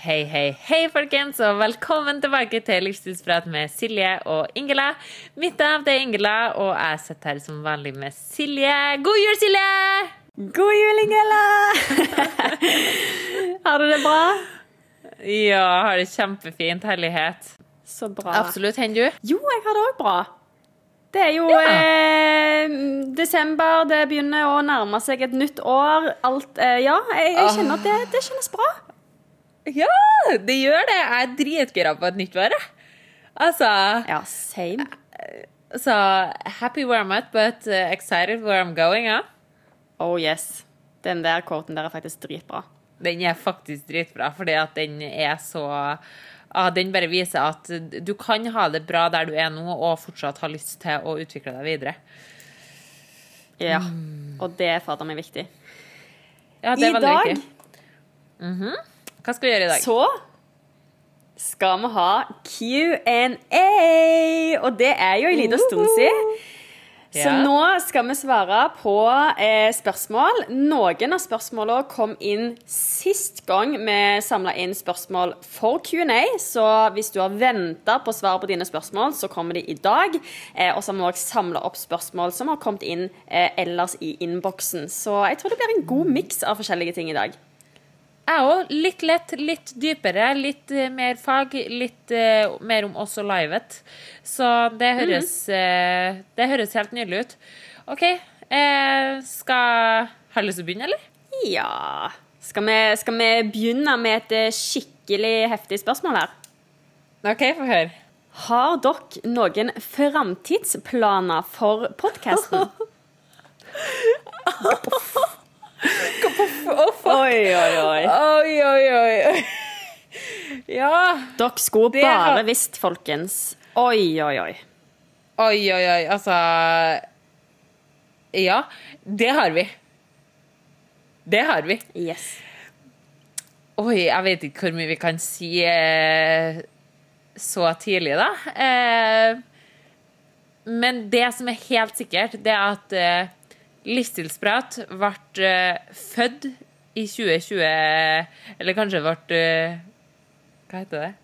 Hei, hei, hei folkens, og velkommen tilbake til Livsstilsprat med Silje og Ingela. Mitt navn er Ingela, og jeg sitter her som vanlig med Silje. God jul, Silje! God jul, Ingela! Har du det bra? Ja, har det kjempefint, herlighet. Så bra. Absolutt, hender du? Jo, jeg har det også bra. Det er jo desember, det begynner å nærme seg et nytt år. Alt, jeg kjenner at det kjennes bra. Ja, det gjør det. Jeg er dritgira på et nytt år. Altså, ja, same. Så happy where I'm at, but excited where I'm going, ja. Oh yes. Den der kåten der er faktisk dritbra. Den er faktisk dritbra, fordi at den er så... den bare viser at du kan ha det bra der du er nå, og fortsatt ha lyst til å utvikle deg videre. Ja, og det er fader meg viktig. Ja, det er veldig viktig. I dag... Hva skal vi gjøre i dag? Så skal vi ha Q&A, og det er jo en liten stund siden. Så nå skal vi svare på spørsmål. Noen av spørsmålene kom inn sist gang vi samlet inn spørsmål for Q&A, så hvis du har ventet på svar på dine spørsmål, så kommer de i dag. Og så har vi også samlet opp spørsmål som har kommet inn ellers i innboksen. Så jeg tror det blir en god mix av forskjellige ting i dag. Også litt lett, litt dypere, litt mer fag, litt mer om oss og livet. Så det høres helt nydelig ut. Ok, har du lyst til å begynne, eller? Ja, skal vi begynne med et skikkelig heftig spørsmål her? Ok, få høre. Har dere noen fremtidsplaner for podcasten? Oi. Ja. Dere skulle bare visst, folkens. Oi. Altså... Ja, det har vi. Yes. Oi, jeg vet ikke hvor mye vi kan si så tidlig da. Men det som er helt sikkert, det er at... Livsstilsprat ble født i 2020, eller kanskje ble, hva heter det?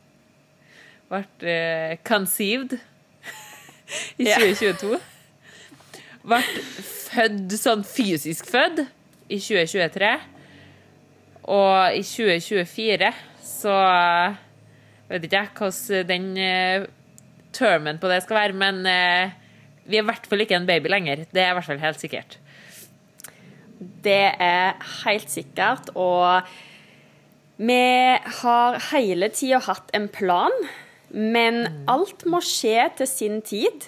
Ble conceived i 2022. Ble født sånn fysisk født i 2023. Og i 2024 så vet ikke jeg hvordan den termen på det skal være, men vi er i hvert fall ikke en baby lenger. Det er i hvert fall helt sikkert. Det er helt sikkert, og vi har hele tiden hatt en plan, men alt må skje til sin tid.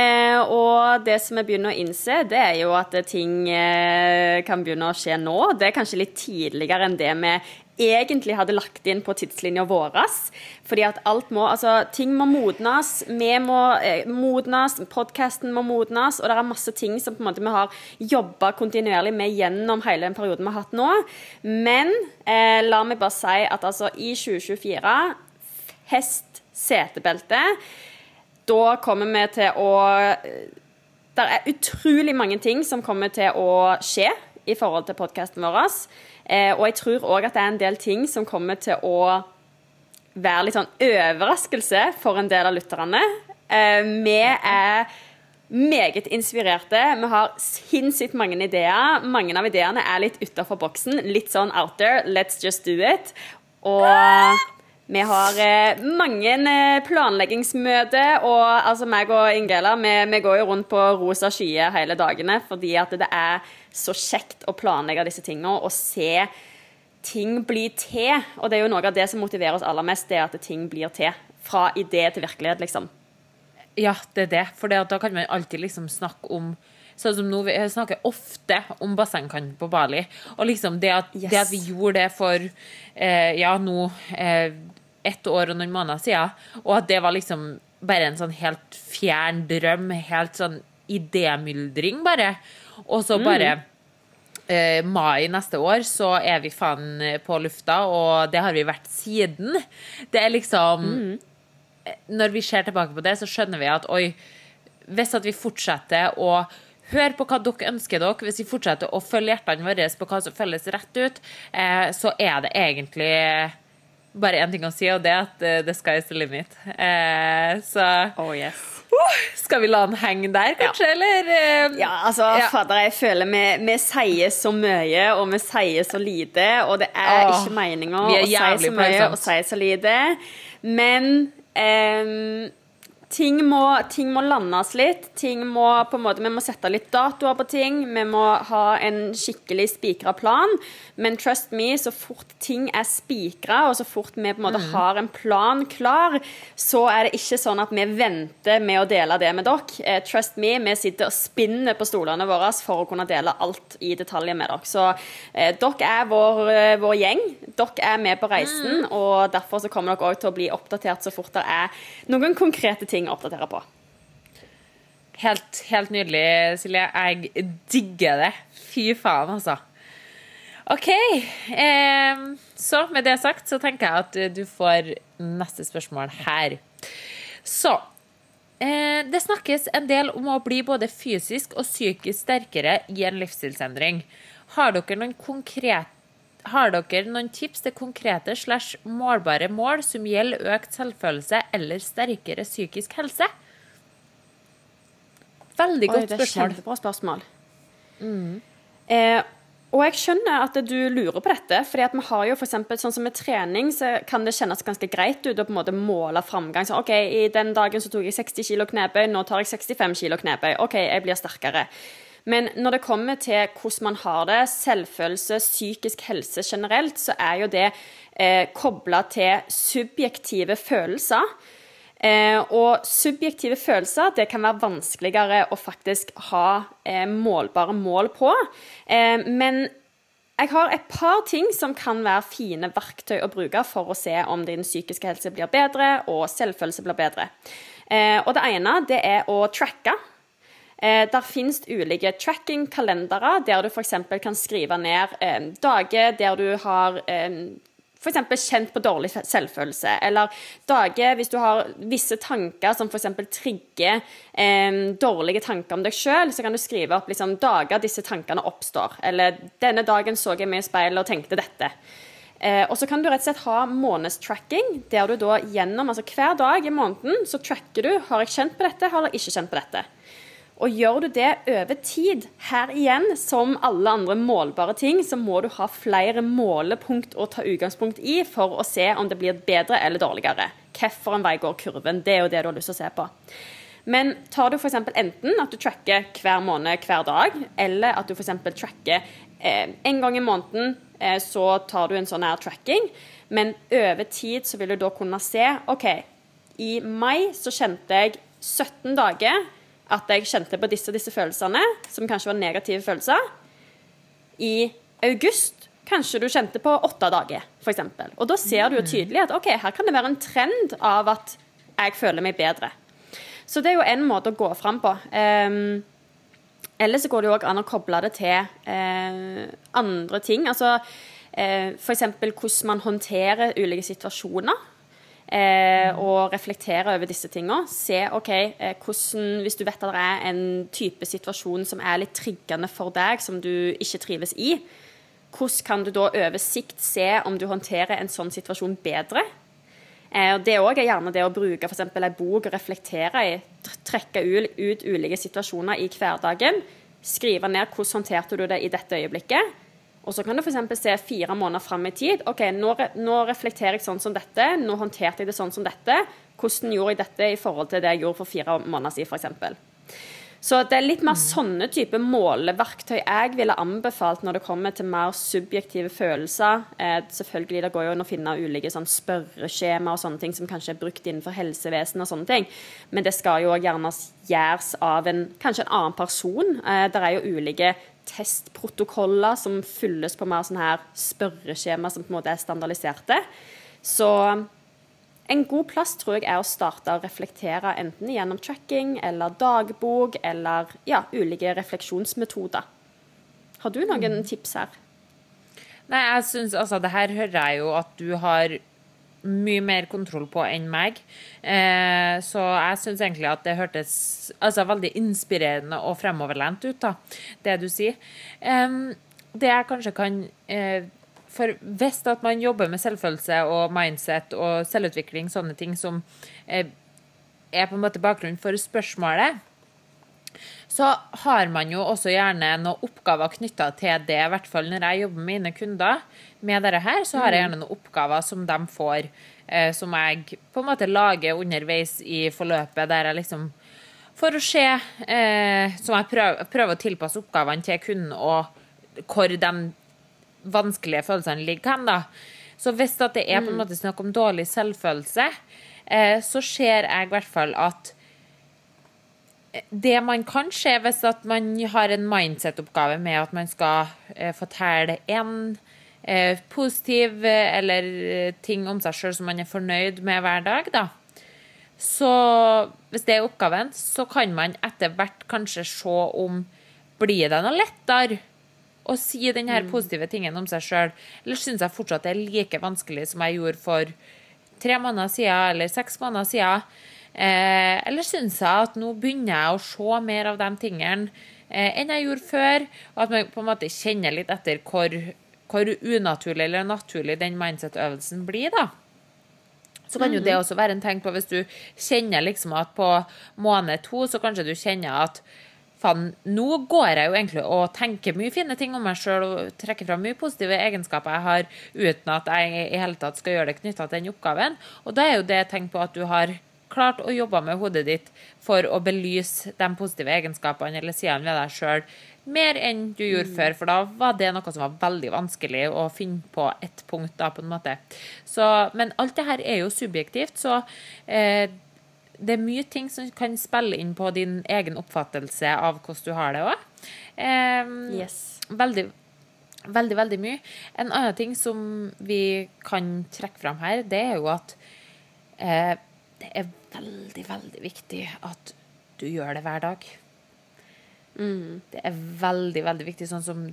Og det som jeg begynner å innse, det er jo at ting kan begynne å skje nå. Det er kanskje litt tidligere enn det vi egentlig hadde lagt inn på tidslinjen våres, fordi at ting må modnes, vi må modnes, podcasten må modnes, og det er masse ting som på en måte vi har jobbet kontinuerlig med gjennom hele den perioden vi har hatt nå. Men la meg bare si at altså i 2024, fest setebelte, da kommer vi til å... Det er utrolig mange ting som kommer til å skje i forhold til podcasten vår. Og jeg tror også at det er en del ting som kommer til å være litt sånn overraskelse for en del av lytterne. Vi er meget inspirerte. Vi har sinnssykt mange ideer. Mange av ideene er litt utenfor boksen. Litt sånn out there. Let's just do it. Og vi har mange planleggingsmøter, og altså meg og Ingela, vi går jo rundt på rosa skyer hele dagene, fordi at det er så kjekt å planlegge disse tingene, og se ting bli til. Og det er jo noe av det som motiverer oss aller mest, det er at ting blir til. Fra idé til virkelighet, liksom. Ja, det er det. For da kan man alltid liksom snakke om... Sånn som nå, vi snakker ofte om bassengkant på Bali. Og liksom det at vi gjorde det for, nå... 1 år og noen måneder siden, og at det var liksom bare en sånn helt fjern drøm, helt sånn idémyldring bare, og så bare mai neste år så er vi faen på lufta, og det har vi vært siden. Det er liksom når vi ser tilbake på det, så skjønner vi at hvis at vi fortsetter å hør på hva dere ønsker dere, hvis vi fortsetter å følge hjertene våre på hva som føles rett ut, så er det egentlig bare en ting å si, og det at the sky is the limit. Så Oh yes. Skal vi la den henge der, kanskje, eller? Ja, altså, fader, jeg føler vi sier så mye, og vi sier så lite, og det ikke meningen å si så mye og si så lite. Men ting må landes litt. Ting må på en måte, vi må sette litt datoer på ting. Vi må ha en skikkelig spikret plan. Men trust me, så fort ting spikret, og så fort vi på en måte har en plan klar, så det ikke sånn at vi venter med å dele det med dere. Trust me, vi sitter og spinner på stolene våre for å kunne dele alt i detaljer med dere. Så dere vår gjeng. Dere med på reisen, og derfor så kommer dere også til å bli oppdatert så fort det noen konkrete ting å oppdatere på. Helt nydelig, Silje. Jeg digger det. Fy faen, altså. Ok, så med det sagt så tenker jeg at du får neste spørsmål her. Så, det snakkes en del om å bli både fysisk og psykisk sterkere i en livsstilsendring. Har dere noen tips til konkrete / målbare mål som gjelder økt selvfølelse eller sterkere psykisk helse? Veldig godt spørsmål. Det kjempebra spørsmål. Og jeg skjønner at du lurer på dette, fordi at vi har jo for eksempel, sånn som med trening, så kan det kjennes ganske greit ut å på en måte måle fremgang. Så, ok, i den dagen så tok jeg 60 kilo knebøy, nå tar jeg 65 kilo knebøy. Ok, jeg blir sterkere. Men når det kommer til hvordan man har det, selvfølelse, psykisk helse generelt, så jo det koblet til subjektive følelser. Og subjektive følelser, det kan være vanskeligere å faktisk ha målbare mål på. Men jeg har et par ting som kan være fine verktøy å bruke for å se om din psykiske helse blir bedre, og selvfølelse blir bedre. Og det ene, det å tracke. Der finnes ulike tracking-kalendere, der du for eksempel kan skrive ned dager der du har for eksempel kjent på dårlig selvfølelse, eller dager hvis du har visse tanker som for eksempel trigger dårlige tanker om deg selv, så kan du skrive opp liksom, dager disse tankene oppstår, eller denne dagen så jeg meg i speilet og tenkte dette. Og så kan du rett og slett ha månedstracking, der du da gjennom, altså hver dag i måneden, så tracker du, har jeg kjent på dette, har jeg ikke kjent på dette. Og gjør du det over tid, her igjen, som alle andre målbare ting, så må du ha flere målepunkt å ta utgangspunkt i for å se om det blir bedre eller dårligere. Hvorfor en vei går kurven, det jo det du har lyst til å se på. Men tar du for eksempel enten at du tracker hver måned, hver dag, eller at du for eksempel tracker en gang i måneden, så tar du en sånn her tracking, men over tid så vil du da kunne se, ok, i mai så kjente jeg 17 dager, at jeg kjente på disse følelsene, som kanskje var negative følelser. I august, kanskje du kjente på 8 dager, for eksempel. Og da ser du jo tydelig at, ok, her kan det være en trend av at jeg føler meg bedre. Så det jo en måte å gå frem på. Eller så går det jo også an å koble det til andre ting. Altså, for eksempel hvordan man håndterer ulike situasjoner. Og reflektere over disse tingene. Se, ok, hvordan, hvis du vet at det en type situasjon som litt triggende for deg, som du ikke trives i, hvordan kan du da over sikt se om du håndterer en sånn situasjon bedre? Det også gjerne det å bruke for eksempel en bok og reflektere i, trekke ut ulike situasjoner i hverdagen, skrive ned hvordan håndterte du det i dette øyeblikket, og så kan du for eksempel se 4 måneder frem i tid. Ok, nå reflekterer jeg sånn som dette, nå håndterte jeg det sånn som dette, hvordan gjorde jeg dette i forhold til det jeg gjorde for 4 måneder siden, for eksempel. Så det litt mer sånne type måleverktøy jeg ville anbefalt når det kommer til mer subjektive følelser. Selvfølgelig, det går jo an å finne ulike sånn spørreskjema og sånne ting som kanskje brukt innenfor helsevesen og sånne ting. Men det skal jo gjerne gjøres av kanskje en annen person. Det jo ulike testprotokoller som fylles på mer sånne her spørreskjema som på en måte standardiserte. Så en god plass tror jeg å starte å reflektere enten gjennom tracking eller dagbok eller ulike refleksjonsmetoder. Har du noen tips her? Nei, jeg synes altså, det her hører jeg jo at du har mye mer kontroll på enn meg. Så jeg synes egentlig at det hørtes veldig inspirerende og fremoverlent ut da, det du sier. Det jeg kanskje kan for hvis at man jobber med selvfølelse og mindset og selvutvikling, sånne ting som på en måte bakgrunn for spørsmålet, så har man jo også gjerne noen oppgaver knyttet til det, i hvert fall når jeg jobber med mine kunder med dette her, så har jeg gjerne noen oppgaver som de får, som jeg på en måte lager underveis i forløpet, der jeg liksom, for å se, som jeg prøver å tilpasse oppgavene til kunden, og hvor de vanskelige følelsene ligger hen da. Så hvis at det på en måte snakk om dårlig selvfølelse, så ser jeg i hvert fall at det man kan se hvis at man har en mindset-oppgave med at man skal fortelle en positiv eller ting om seg selv som man fornøyd med hver dag da. Så hvis det oppgaven, så kan man etter hvert kanskje se om blir det noe lettere å si den her positive tingen om seg selv, eller synes jeg fortsatt det like vanskelig som jeg gjorde for 3 måneder siden eller 6 måneder siden, eller synes jeg at nå begynner jeg å se mer av de tingene enn jeg gjorde før, og at man på en måte kjenner litt etter hvor unaturlig eller naturlig den mindset-øvelsen blir da. Så kan jo det også være en tegn på hvis du kjenner liksom at på måned 2 så kanskje du kjenner at faen, nå går jeg jo egentlig og tenker mye fine ting om meg selv og trekker frem mye positive egenskaper jeg har uten at jeg i hele tatt skal gjøre det knyttet til den oppgaven. Og da jo det tegn på at du har klart å jobbe med hodet ditt for å belyse de positive egenskapene eller sidene ved deg selv mer enn du gjorde før, for da var det noe som var veldig vanskelig å finne på et punkt da, på en måte. Så, men alt det her jo subjektivt, så det mye ting som kan spille inn på din egen oppfattelse av hvordan du har det også. Yes. Veldig, veldig, veldig mye. En annen ting som vi kan trekke frem her, det jo at det veldig, veldig viktig at du gjør det hver dag. Det veldig, veldig viktig, sånn som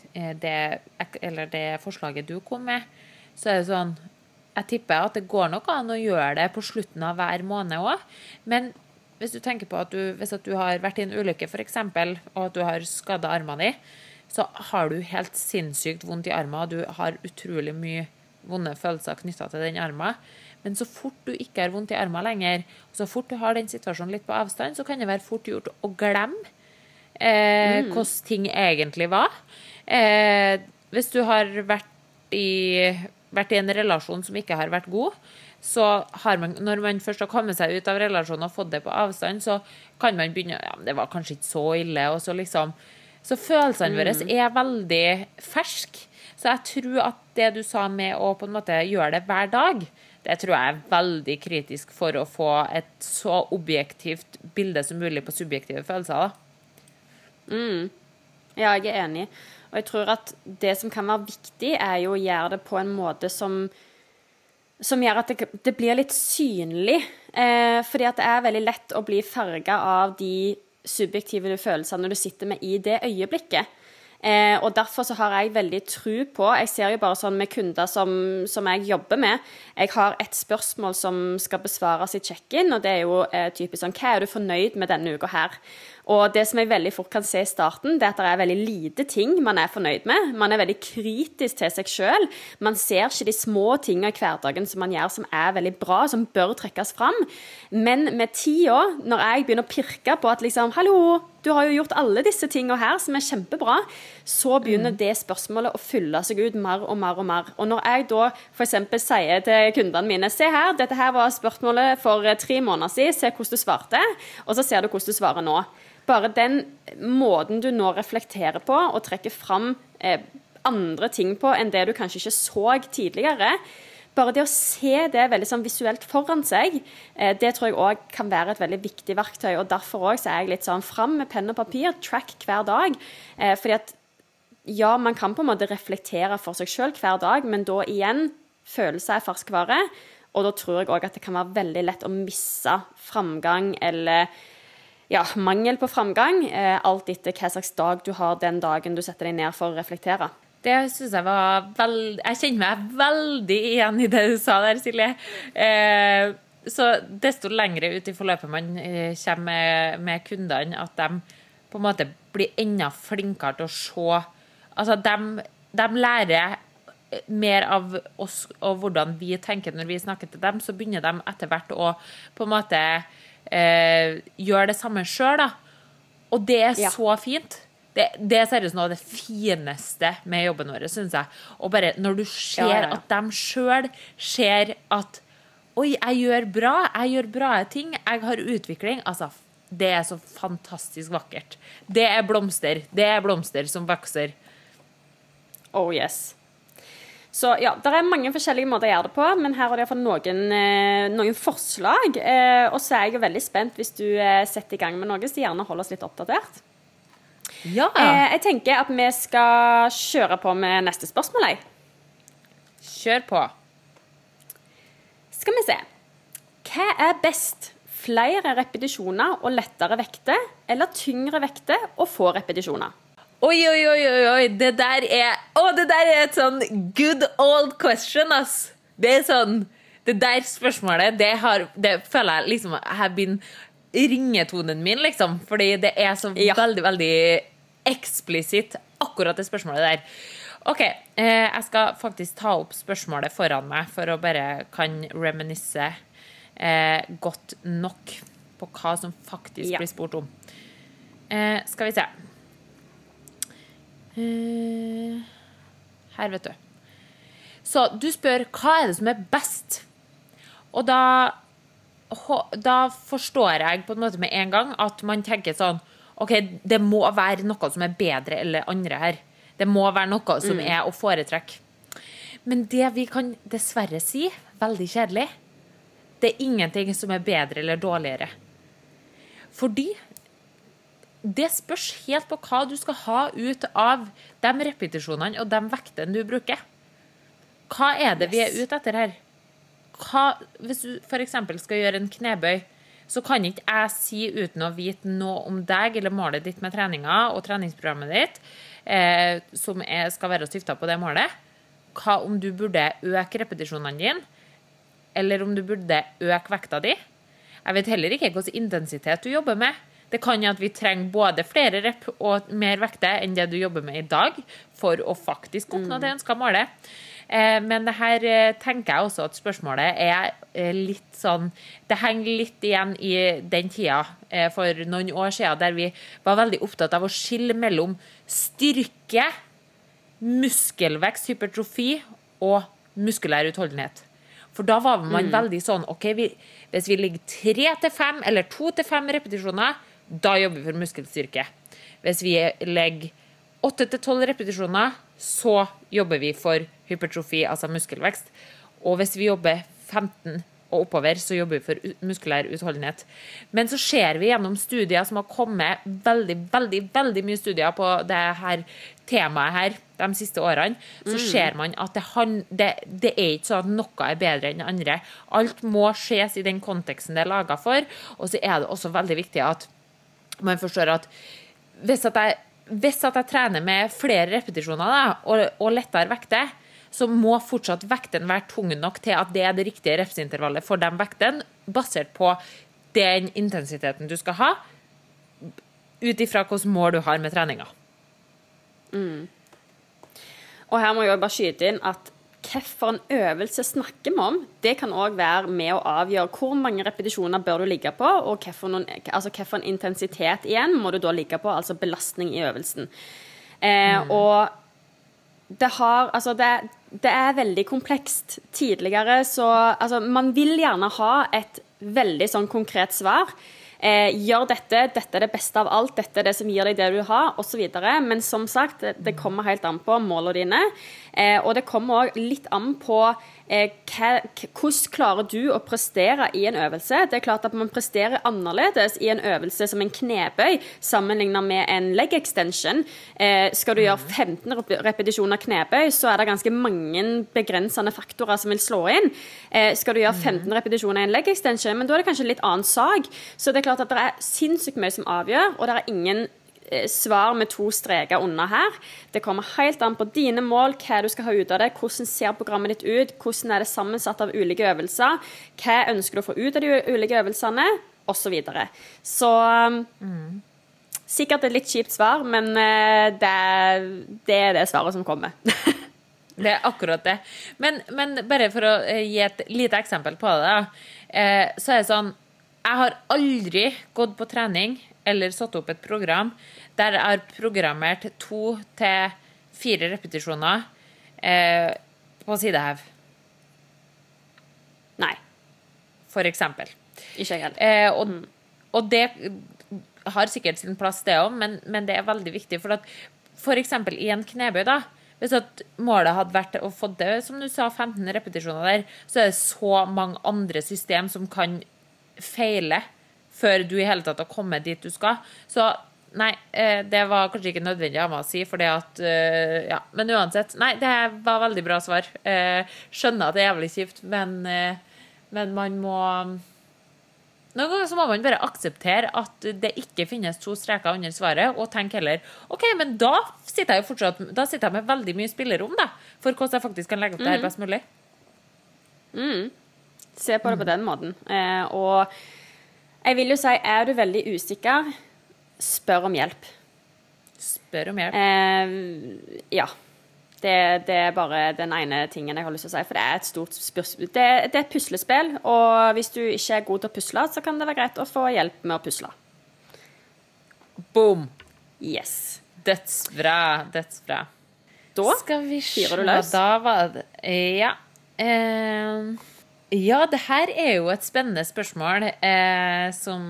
det forslaget du kom med, så det sånn, jeg tipper at det går nok an å gjøre det på slutten av hver måned også, men hvis du tenker på at hvis at du har vært i en ulykke for eksempel, og at du har skadet armen din, så har du helt sinnssykt vondt i armen, og du har utrolig mye vonde følelser knyttet til den armen, men så fort du ikke har vondt i armen lenger, og så fort du har den situasjonen litt på avstand, så kan det være fort gjort å glemme hvordan ting egentlig var. Hvis du har vært i en relasjon som ikke har vært god, så har man, når man først har kommet seg ut av relasjonen og fått det på avstand, så kan man begynne, ja, det var kanskje ikke så ille, og så liksom, så følelsene våre veldig fersk. Så jeg tror at det du sa med å på en måte gjøre det hver dag, det tror jeg veldig kritisk for å få et så objektivt bilde som mulig på subjektive følelser da. Ja, jeg enig. Og jeg tror at det som kan være viktig jo å gjøre det på en måte som gjør at det blir litt synlig. Fordi at det veldig lett å bli farget av de subjektive følelsene når du sitter med i det øyeblikket. Og derfor så har jeg veldig tro på, jeg ser jo bare sånn med kunder som jeg jobber med, jeg har et spørsmål som skal besvares i check-in, og det jo typisk sånn, hva du fornøyd med denne uka her? Og det som jeg veldig fort kan se i starten, det at det veldig lite ting man fornøyd med. Man veldig kritisk til seg selv. Man ser ikke de små tingene i hverdagen som man gjør som veldig bra, som bør trekkes frem. Men med tiden, når jeg begynner å pirke på at liksom, hallo, du har jo gjort alle disse tingene her som kjempebra, så begynner det spørsmålet å fylle seg ut mer og mer og mer. Og når jeg da for eksempel sier til kundene mine, se her, dette her var spørsmålet for 3 måneder siden, se hvordan du svarte, og så ser du hvordan du svarer nå. Bare den måten du nå reflekterer på og trekker frem andre ting på enn det du kanskje ikke så tidligere, bare det å se det veldig sånn visuelt foran seg, det tror jeg også kan være et veldig viktig verktøy, og derfor også jeg litt sånn frem med penn og papir, track hver dag, fordi at ja, man kan på en måte reflektere for seg selv hver dag, men da igjen, følelse ferskvare, og da tror jeg også at det kan være veldig lett å misse framgang eller ja, mangel på framgang, alt etter hva slags dag du har den dagen du setter deg ned for å reflektere. Det synes jeg var jeg kjenner meg veldig igjen i det du sa der, Silje. Så desto lengre ut i forløpet man kommer med kundene, at de på en måte blir enda flinkere til å se. Altså, de lærer mer av oss og hvordan vi tenker når vi snakker til dem, så begynner de etter hvert å på en måte gjøre det samme selv da. Og det så fint. Det er seriøst noe av det fineste med jobben vår, synes jeg. Og bare når du ser at de selv ser at oi, jeg gjør bra ting, jeg har utvikling, altså det er så fantastisk vakkert. Det er blomster som vokser. Oh yes. Så ja, det er mange forskjellige måter å gjøre det på, men her har det i hvert fall noen forslag, og så er jeg jo veldig spent hvis du setter i gang med noe, så gjerne hold oss litt oppdatert. Ja. Jeg tenker at vi skal kjøre på med neste spørsmål. Kjør på. Skal vi se. Hva er best? Flere repetisjoner og lettere vekter, eller tyngre vekter og få repetisjoner? Oi, det der er et sånn good old question, ass. Det er sånn, det der spørsmålet, det føler jeg liksom, jeg begynner ringetonen min, liksom, fordi det er så veldig, veldig eksplisitt, akkurat det spørsmålet der. Ok, jeg skal faktisk ta opp spørsmålet foran meg, for å bare kan reminisse godt nok på hva som faktisk blir spurt om. Skal vi se. Her, vet du. Så du spør, hva er det som er best? Og da forstår jeg på en måte med en gang at man tenker sånn, ok, det må være noe som er bedre eller andre her. Det må være noe som er å foretrekke. Men det vi kan dessverre si, veldig kjedelig, det er ingenting som er bedre eller dårligere. Fordi det spørs helt på hva du skal ha ut av de repetisjonene og de vektene du bruker. Hva er det vi er ute etter her? Hvis du for eksempel skal gjøre en knebøy, så kan ikke jeg si uten å vite noe om deg eller målet ditt med treninga og treningsprogrammet ditt, som skal være stiftet på det målet. Hva om du burde øke repetisjonene dine, eller om du burde øke vekta di. Jeg vet heller ikke hvilken intensitet du jobber med. Det kan jo at vi trenger både flere rep og mer vekte enn det du jobber med i dag, for å faktisk oppnå det ønsket målet. Men det her tenker jeg også at spørsmålet er litt sånn, det henger litt igjen i den tida for noen år siden, der vi var veldig opptatt av å skille mellom styrke, muskelvekst, hypertrofi og muskulær utholdenhet. For da var man veldig sånn, ok, hvis vi ligger 3-5 eller 2-5 repetisjoner, da jobber vi for muskelstyrke. Hvis vi legger 8-12 repetisjoner, så jobber vi for hypertrofi, altså muskelvekst. Og hvis vi jobber 15 og oppover, så jobber vi for muskulær utholdenhet. Men så ser vi gjennom studier som har kommet veldig mye studier på det her temaet her de siste årene, så ser man at det er ikke sånn at noe er bedre enn det andre. Alt må skjes i den konteksten det er laget for, og så er det også veldig viktig at man forstår at hvis jeg trener med flere repetisjoner da, og lettere vekter, så må fortsatt vekten være tung nok til at det er det riktige repsintervallet for den vekten, basert på den intensiteten du skal ha, ut ifra hvilke mål du har med treninga. Og her må jeg bare skyte inn at hvilken øvelse snakker vi om, det kan også være med å avgjøre hvor mange repetisjoner bør du ligge på, og hvilken intensitet igjen må du da ligge på, altså belastning i øvelsen. Og det er veldig komplekst. Tidligere så, man vil gjerne ha et veldig sånn konkret svar. Gjør dette er det beste av alt, dette er det som gir deg det du har, og så videre. Men som sagt, det kommer helt an på målene dine, og det kommer også litt an på hvordan klarer du å prestere i en øvelse. Det er klart at man presterer annerledes i en øvelse som en knebøy sammenlignet med en leg extension. Skal du gjøre 15 repetisjoner knebøy, så er det ganske mange begrensende faktorer som vil slå inn. Skal du gjøre 15 repetisjoner i en leg extension, men da er det kanskje litt annen sag. Så det er klart at det er sinnssykt mye som avgjør, og det er ingen svar med 2 streker under her. Det kommer helt an på dine mål, hva du skal ha ut av det, hvordan ser programmet ditt ut, hvordan er det sammensatt av ulike øvelser, hva ønsker du å få ut av de ulike øvelsene, og så videre. Så sikkert et litt kjipt svar, men det er det svaret som kommer. Det akkurat det. Men bare for å gi et lite eksempel på det, så det sånn, jeg har aldri gått på trening eller satt opp et program der jeg har programmert 2 til 4 repetisjoner på sidehev. Nei. For eksempel. Ikke helt. Og det har sikkert sin plass det også, men det veldig viktig, for eksempel i en knebøy da, hvis at målet hadde vært å få det, som du sa, 15 repetisjoner der, så det så mange andre system som kan feile før du i hele tatt har kommet dit du skal. Så nei, det var kanskje ikke nødvendig av meg å si, fordi at, ja, men uansett, nei, det var veldig bra svar. Skjønner at det jævlig kjipt, men man må... Noen ganger så må man bare akseptere at det ikke finnes 2 streker under svaret, og tenke heller, ok, men da sitter jeg med veldig mye spillerom da, for hvordan jeg faktisk kan legge opp det her best mulig. Se på det på den måten. Og jeg vil jo si, er du veldig usikker, spør om hjelp. Spør om hjelp? Ja. Det er bare den ene tingen jeg har lyst til å si, for det er et stort spørsmål. Det er et puslespill, og hvis du ikke er god til å pusle, så kan det være greit å få hjelp med å pusle. Boom! Yes. Dødsbra. Da skal vi se. Fyrer du løs? Da var det... Ja. Ja, det her er jo et spennende spørsmål som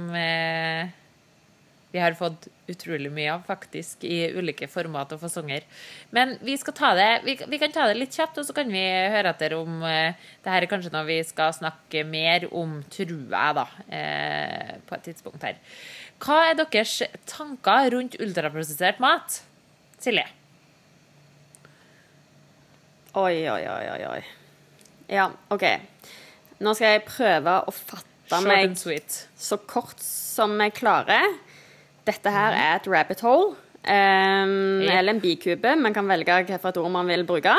vi har fått utrolig mye av, faktisk, i ulike format og fasonger. Men vi skal ta det, vi kan ta det litt kjapt, og så kan vi høre etter om det her er kanskje noe vi skal snakke mer om, tror jeg da, på et tidspunkt her. Hva er deres tanker rundt ultraprosessert mat? Silje? Oi. Ja, ok. Nå skal jeg prøve å fatte meg så kort som jeg klarer. Dette her er et rabbit hole, eller en bikube. Man kan velge hvilket ord man vil bruke.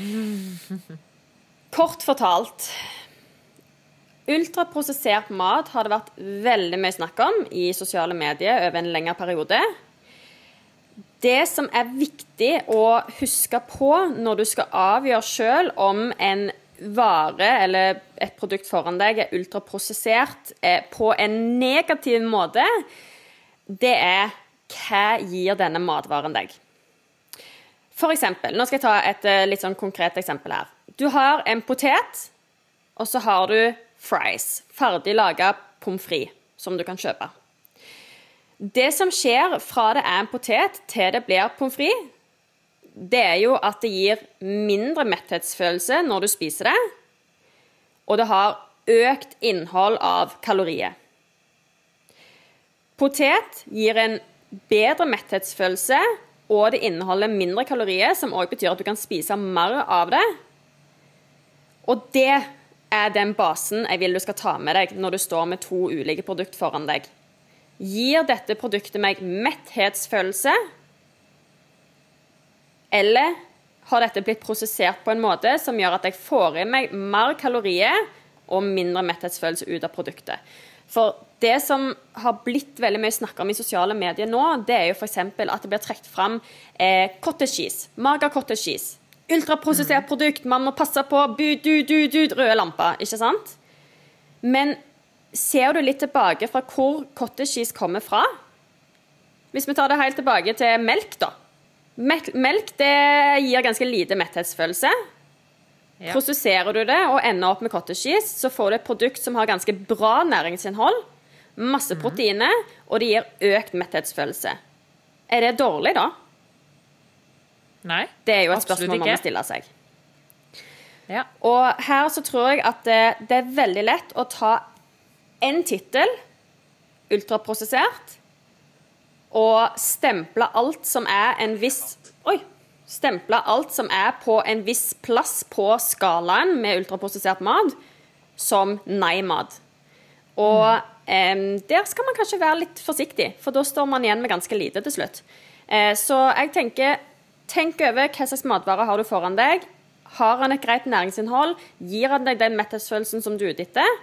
Kort fortalt, ultraprosessert mat har det vært veldig mye snakk om i sosiale medier over en lengre periode. Det som er viktig å huske på når du skal avgjøre selv om en vare eller et produkt foran deg er ultraprosessert på en negativ måte, det er hva gir denne matvaren deg. For eksempel, nå skal jeg ta et litt sånn konkret eksempel her. Du har en potet, og så har du fries, ferdig laget pommes frites, som du kan kjøpe. Det som skjer fra det er en potet til det blir pommes frites, det er jo at det gir mindre metthetsfølelse når du spiser det, og det har økt innhold av kalorier. Potet gir en bedre metthetsfølelse, og det inneholder mindre kalorier, som også betyr at du kan spise mer av det. Og det er den basen jeg vil du skal ta med deg når du står med 2 ulike produkter foran deg. Gir dette produktet meg metthetsfølelse, eller har dette blitt prosessert på en måte som gjør at jeg får i meg mer kalorier og mindre metthetsfølelse ut av produktet? For det som har blitt veldig mye snakket om i sosiale medier nå, det er jo for eksempel at det blir trekt frem cottage cheese, mager cottage cheese, ultraprosessert produkt, man må passe på, røde lamper, ikke sant? Men ser du litt tilbake fra hvor cottage cheese kommer fra? Hvis vi tar det helt tilbake til melk da. Melk, det gir ganske lite metthetsfølelse. Ja. Prosesserer du det og ender opp med cottage cheese, så får du et produkt som har ganske bra næringsinnhold, masse proteiner, og det gir økt metthetsfølelse. Er det dårlig da? Nei, det er jo et spørsmål man må stille seg. Ja. Og her så tror jeg at det er veldig lett å ta en titel, ultraprosessert, og stemple alt som er en viss... stemple alt som er på en viss plass på skalaen med ultraprosessert mat som nei-mat. Og der skal man kanskje være litt forsiktig, for da står man igjen med ganske lite til slutt. Så jeg tenker, tenk over hva slags matvarer har du foran deg. Har han et greit næringsinnhold? Gir han deg den metthetsfølelsen som du er ute etter?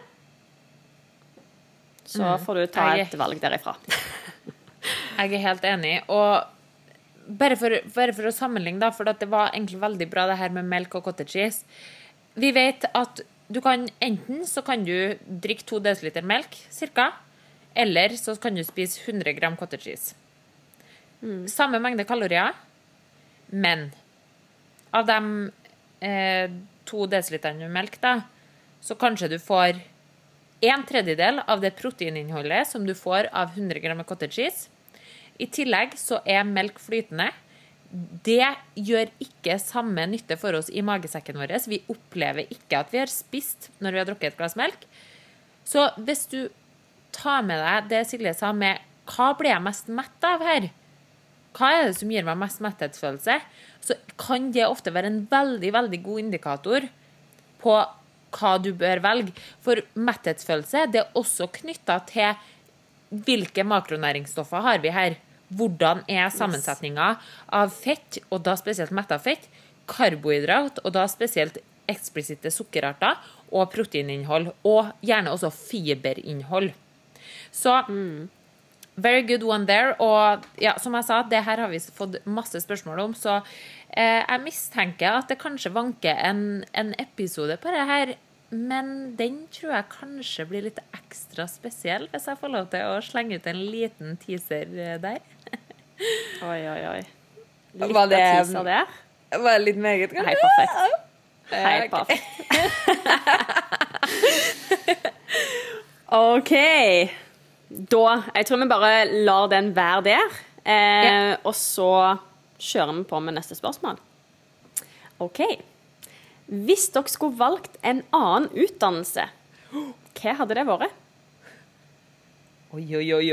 Så får du ta et valg derifra. Jeg er helt enig, og bare for å sammenligne da, for at det var egentlig veldig bra det her med melk og cottage cheese. Vi vet at enten så kan du drikke 2 dl melk, cirka, eller så kan du spise 100 gram cottage cheese. Samme mengde kalorier, men av de 2 dl melk da, så kanskje du får 1/3 av det proteininnholdet som du får av 100 gram cottage cheese. I tillegg så melk flytende. Det gjør ikke samme nytte for oss i magesekken vår. Vi opplever ikke at vi har spist når vi har drukket et glass melk. Så hvis du tar med deg det Silje sa med hva blir jeg mest mett av her? Hva det som gir meg mest metthetsfølelse? Så kan det ofte være en veldig, veldig god indikator på hva du bør velge. For metthetsfølelse, det også knyttet til hvilke makronæringsstoffer har vi her. Hvordan sammensetningen av fett, og da spesielt mettet fett, karbohydrat, og da spesielt eksplisitte sukkerarter, og proteininnhold, og gjerne også fiberinnhold. Så, very good one there, og ja, som jeg sa, det her har vi fått masse spørsmål om, så jeg mistenker at det kanskje vanker en episode på det her, men den tror jeg kanskje blir litt ekstra spesiell, hvis jeg får lov til å slenge ut en liten teaser der. Oi. Litt av teaser der. Var det litt meget, kanskje? Helt perfekt. Ok. Da, jeg tror vi bare lar den være der, og så kjører vi på med neste spørsmål. Ok. Hvis dere skulle valgt en annen utdannelse, hva hadde det vært? Oi.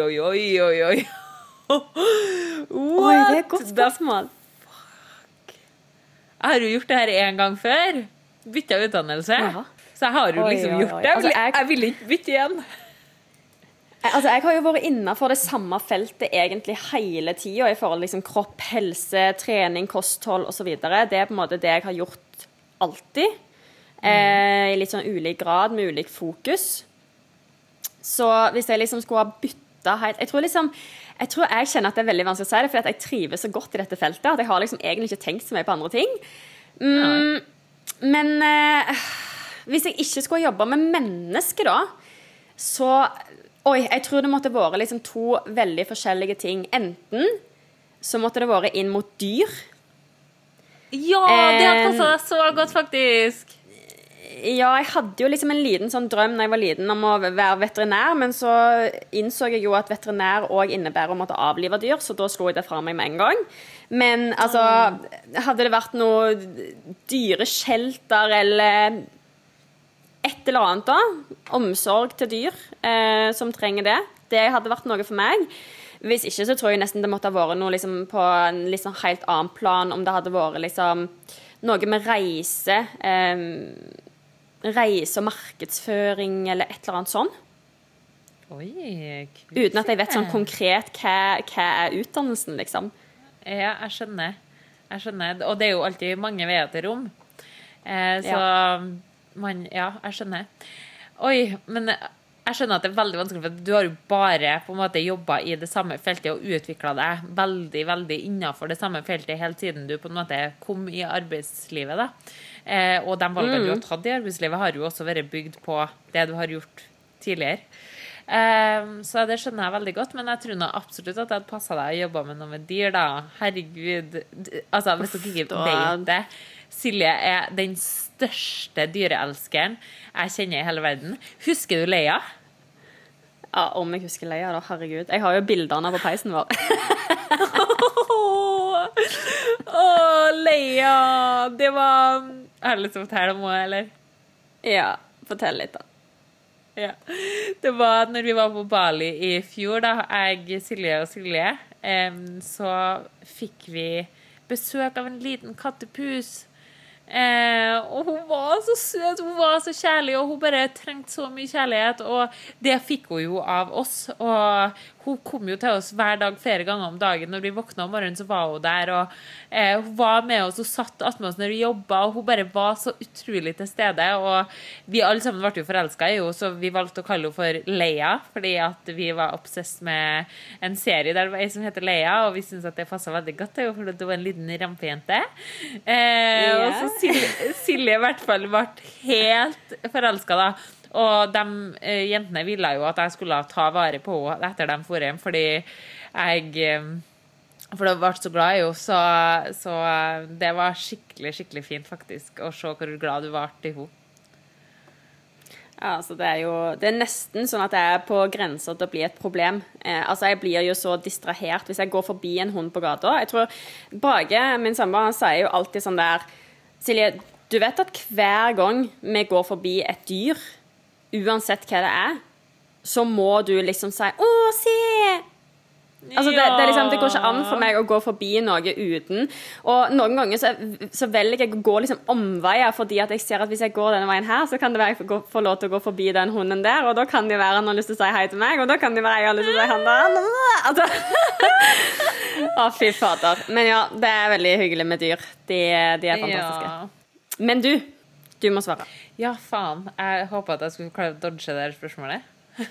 Oi, det er et godt spørsmål. Fuck. Jeg har jo gjort det her en gang før. Byttet utdannelse. Ja. Så jeg har jo liksom gjort det. Altså, jeg vil ikke bytte igjen. Altså, jeg har jo vært innenfor det samme feltet egentlig hele tiden, i forhold til liksom kropp, helse, trening, kosthold og så videre. Det på en måte det jeg har gjort alltid, i litt sånn ulik grad, med ulik fokus. Så hvis jeg liksom skulle ha byttet helt, jeg tror jeg kjenner at det er veldig vanskelig å si det, fordi at jeg trives så godt i dette feltet, at jeg har liksom egentlig ikke tenkt så mye på andre ting. Men hvis jeg ikke skulle jobbe med mennesker da, så jeg tror det måtte være liksom 2 veldig forskjellige ting. Enten så måtte det være inn mot dyr. Ja, det hadde passet deg så godt, faktisk. Ja, jeg hadde jo liksom en liten sånn drøm når jeg var liten om å være veterinær, men så innså jeg jo at veterinær også innebærer å måtte avlive dyr, så da slo jeg det fra meg med en gang. Men altså, hadde det vært noe dyreskjelter eller et eller annet da, omsorg til dyr som trenger det hadde vært noe for meg. Hvis ikke så tror jeg nesten det måtte ha vært noe liksom på en liksom helt annen plan, om det hadde vært liksom noe med reise og markedsføring eller et eller annet sånn. Oi, kult. Uten at jeg vet sånn konkret hva utdannelsen liksom. Ja, jeg skjønner. Og det er jo alltid mange veier til rom. Så jeg skjønner. Oi, men jeg skjønner at det er veldig vanskelig, for du har jo bare på en måte jobbet i det samme feltet og utviklet deg veldig, veldig innenfor det samme feltet helt siden du på en måte kom i arbeidslivet da. Og de valgene du har tatt i arbeidslivet har jo også vært bygd på det du har gjort tidligere. Så det skjønner jeg veldig godt, men jeg tror nå absolutt at det hadde passet deg å jobbe med noe med dyr da. Herregud, altså hvis dere ikke vet det, Silje er den største dyreelskeren jeg kjenner i hele verden. Husker du Leia? Ja, om jeg husker Leia da, herregud. Jeg har jo bildene på peisen vår. Leia, det var... Har du lyst til å fortelle om henne, eller? Ja, fortell litt da. Ja. Det var når vi var på Bali i fjor da, Silje og Silje, så fikk vi besøk av en liten kattepus. Og hun var så søt, hun var så kjærlig, og hun bare trengte så mye kjærlighet, og det fikk hun jo av oss, og hun kom jo til oss hver dag flere ganger om dagen. Når vi våknet om morgenen, så var hun der, og hun var med oss og satt med oss når vi jobbet, og hun bare var så utrolig til stede, og vi alle sammen ble jo forelsket i henne, så vi valgte å kalle henne for Leia, fordi at vi var obsessed med en serie der det var en som heter Leia, og vi syntes at det passet veldig godt til henne, for det var en liten rampejente. Og så Silje i hvert fall ble helt forelsket da, og de jentene ville jo at jeg skulle ta vare på henne etter dem for hjem, fordi for jeg ble så glad i henne, så det var skikkelig, skikkelig fint faktisk å se hvor glad du var til henne. Ja, altså det er nesten sånn at jeg er på grenser til å bli et problem. Altså jeg blir jo så distrahert hvis jeg går forbi en hund på gata. Jeg tror Brage, min samboer, han sier jo alltid sånn der, Silje, du vet at hver gang vi går forbi et dyr, uansett hva det så må du liksom si, å, se! Altså det liksom, det går ikke an for meg å gå forbi noe uten, og noen ganger så velger jeg å gå liksom omveier, fordi at jeg ser at hvis jeg går denne veien her, så kan det være jeg får lov til å gå forbi den hunden der, og da kan det være han har lyst til å si hei til meg, og da kan det være jeg har lyst til å si han der. Altså. Å, fy fader. Men ja, det er veldig hyggelig med dyr. De er fantastiske. Ja. Men du må svare. Ja, faen. Jeg håper at jeg skulle klare å dodge det spørsmålet.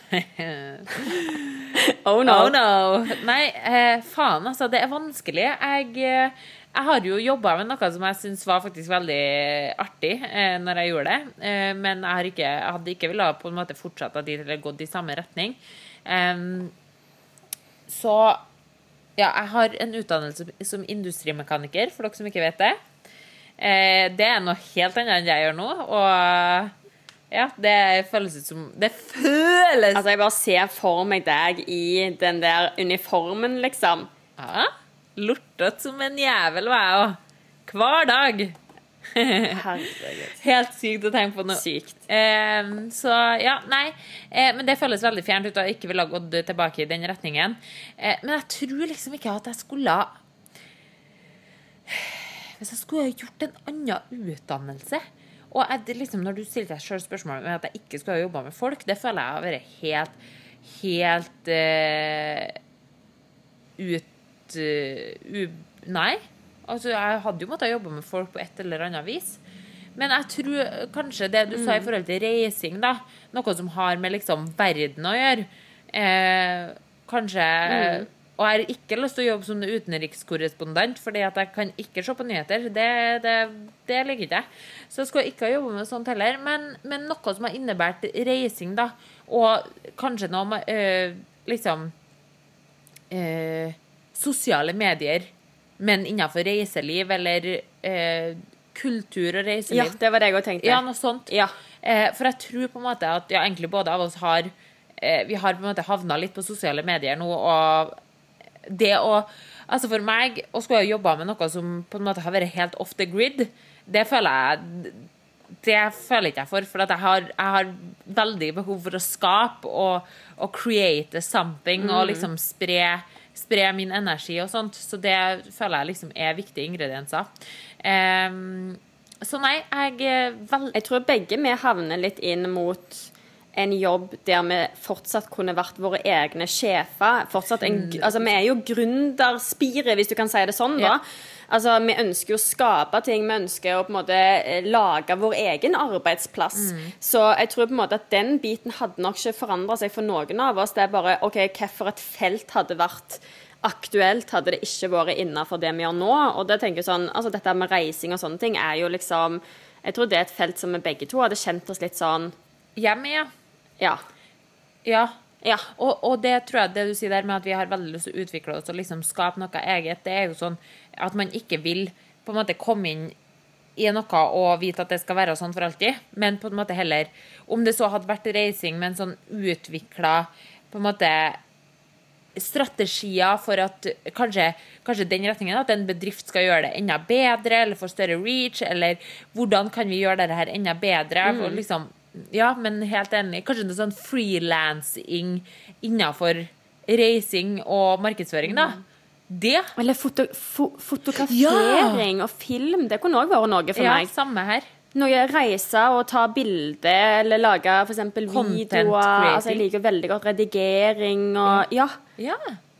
Oh no. Oh no. Nei, faen altså, det er vanskelig. Jeg har jo jobbet med noe som jeg synes var faktisk veldig artig når jeg gjorde det, men jeg hadde ikke villet på en måte fortsatt eller gått i samme retning. Så ja, jeg har en utdannelse som industrimekaniker, for dere som ikke vet det. Det er noe helt annet enn jeg gjør nå, og ja, det føles ut som Altså jeg bare ser for meg deg i den der uniformen liksom. Ja, lortet som en jævel var jeg også hver dag. Herregud. Helt sykt å tenke på nå. Sykt. Så ja, nei, men det føles veldig fjernt ut, og ikke ville ha gått tilbake i den retningen. Men jeg tror liksom ikke at jeg skulle hvis jeg skulle ha gjort en annen utdannelse. Og liksom, når du stiller deg selv spørsmål om at jeg ikke skulle ha jobbet med folk, det føler jeg har vært helt nei. Altså, jeg hadde jo måttet jobbe med folk på et eller annet vis. Men jeg tror kanskje det du sa i forhold til reising da, noe som har med liksom verden å gjøre, kanskje... Og jeg har ikke lyst til å jobbe som utenrikskorrespondent, fordi at jeg kan ikke se på nyheter. Det ligger ikke. Så jeg skal ikke ha jobbet med sånt heller. Men noe som har innebært reising, da. Og kanskje noe med liksom sosiale medier, men innenfor reiseliv, eller kultur og reiseliv. Ja, det var det jeg også tenkte. Ja, noe sånt. Ja. For jeg tror på en måte at egentlig både av oss vi har på en måte havnet litt på sosiale medier nå, og det altså for meg, å skulle ha jobbet med noe som på en måte har vært helt off the grid, det føler ikke jeg for at jeg har veldig behov for å skape og create something, og liksom spre min energi og sånt, så det føler jeg liksom er viktige ingredienser. Så nei, jeg tror begge vi havner litt inn mot en jobb der vi fortsatt kunne vært våre egne sjefer. Altså, vi er jo gründerspire, hvis du kan si det sånn, da. Altså, vi ønsker jo å skape ting, vi ønsker å på en måte lage vår egen arbeidsplass. Så jeg tror på en måte at den biten hadde nok ikke forandret seg for noen av oss. Det er bare, ok, hva for et felt hadde vært aktuelt, hadde det ikke vært innenfor det vi gjør nå. Og det tenker jeg sånn, altså dette med reising og sånne ting er jo liksom, jeg tror det er et felt som vi begge to hadde kjent oss litt sånn hjemme, ja. Og det tror jeg, det du sier der med at vi har veldig lyst til å utvikle oss og liksom skape noe eget, det er jo sånn at man ikke vil på en måte komme inn i noe og vite at det skal være sånn for alltid, men på en måte heller, om det så hadde vært reising, men sånn utviklet på en måte strategier for at kanskje den retningen, at en bedrift skal gjøre det enda bedre, eller få større reach, eller hvordan kan vi gjøre dette her enda bedre, for liksom ja, men helt enig. Kanskje noe sånn freelancing innenfor reising og markedsføring, da. Det. Eller fotografering og film. Det kunne også være noe for meg. Ja, samme her. noe reise og ta bilder, eller lage for eksempel Content videoer. creating. Altså, jeg liker veldig godt redigering og ja. Ja.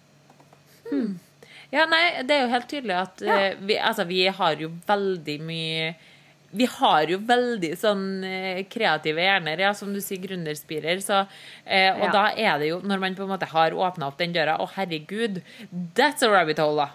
Ja, nei, det er jo helt tydelig at vi har jo veldig mye. Vi har jo veldig sånn kreative hjerner, ja, som du sier, gründerspirer. Så, og da er det jo, når man på en måte har åpnet opp den døra, å herregud, that's a rabbit hole, da.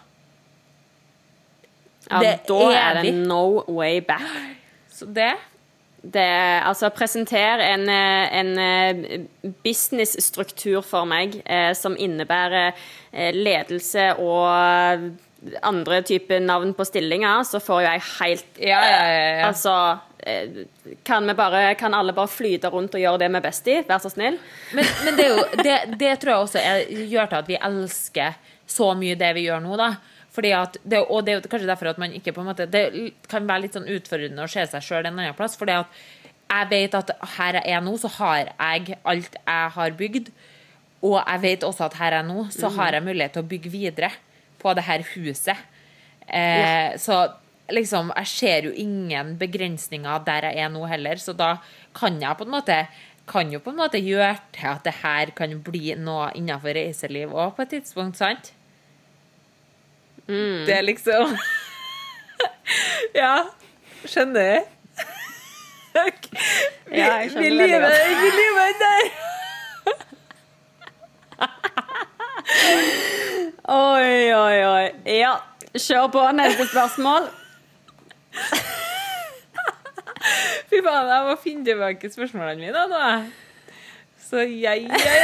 Ja, da er det no way back. Så det? Altså, presenter en businessstruktur for meg som innebærer ledelse og andre typer navn på stillinger, så får jeg helt altså, kan alle bare flyte rundt og gjøre det vi er best i? Vær så snill. Men det er jo det tror jeg også gjør til at vi elsker så mye det vi gjør nå, da. Fordi at og det er jo kanskje derfor at man ikke på en måte, det kan være litt sånn utfordrende å se seg selv en annen plass, fordi at jeg vet at her jeg er nå, så har jeg alt jeg har bygd, og jeg vet også at her jeg er nå, så har jeg mulighet til å bygge videre på det her huset. Så liksom, jeg ser jo ingen begrensninger der jeg er nå heller, så da kan jeg på en måte gjøre til at det her kan bli noe innenfor reiseliv også på et tidspunkt, sant? Det er liksom ja, skjønner jeg. Jeg skjønner vi lever der. Oi. Ja, kjør på neste spørsmål. Fy faen, jeg må finne tilbake spørsmålene mine nå. Så ja,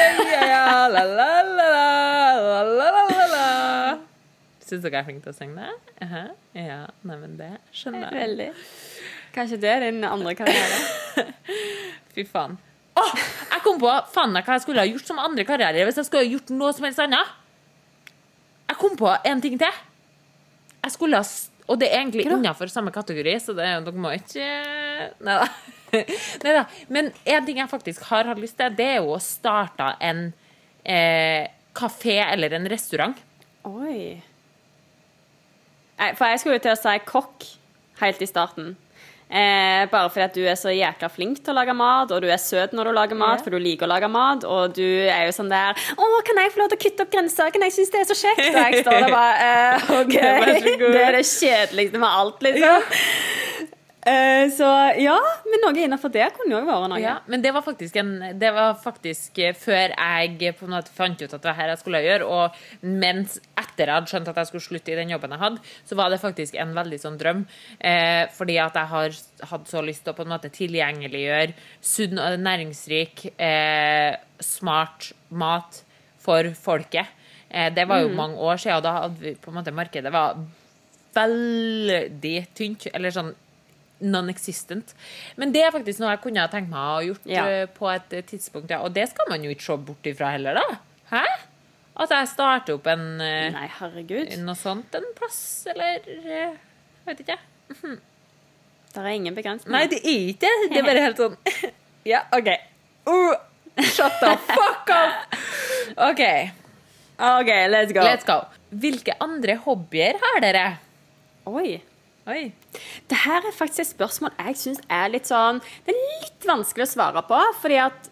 la. Synes dere jeg flink til å synge det? Ja, nei, men det skjønner jeg. Veldig. Kanskje det er din andre karriere? Fy faen. Jeg kom på, faen hva jeg skulle ha gjort som andre karriere hvis jeg skulle ha gjort noe som helst annet. Jeg kom på en ting til. Jeg skulle ha, og det er egentlig innenfor samme kategori, så det, dere må ikke... Neida. Men en ting jeg faktisk har hatt lyst til, det er jo å starte en kafé eller en restaurant. Oi. For jeg skulle jo til å si kokk helt i starten. Bare fordi at du er så jækla flink til å lage mat, og du er søt når du lager mat, for du liker å lage mat, og du er jo sånn der, kan jeg få lov til å kutte opp grenser? Kan jeg synes det er så kjekt? Og jeg står der bare, ok, det er det kjedeligste med alt, liksom. Så ja, men noe innenfor det kunne jo være noe. Ja, men det var faktisk før jeg på en måte fant ut at det var her jeg skulle gjøre, og mens etter jeg hadde skjønt at jeg skulle slutte i den jobben jeg hadde, så var det faktisk en veldig sånn drøm, fordi at jeg har hatt så lyst til å på en måte tilgjengeliggjøre sunn og næringsrik, smart mat for folket. Det var jo mange år siden, og da hadde vi på en måte markedet var veldig tynt, eller sånn non-existent. Men det er faktisk noe jeg kunne ha tenkt meg å ha gjort på et tidspunkt, ja. Og det skal man jo ikke se bort ifra heller, da. Hæ? At jeg starter opp Nei, herregud. Noe sånt, en plass, eller vet ikke. Det er ingen begrensning. Nei, det er ikke. Det er bare helt sånn ja, ok. Shut the fuck up! Ok, let's go. Hvilke andre hobbyer har dere? Oi. Det her er faktisk et spørsmål jeg synes er litt sånn, det er litt vanskelig å svare på, fordi at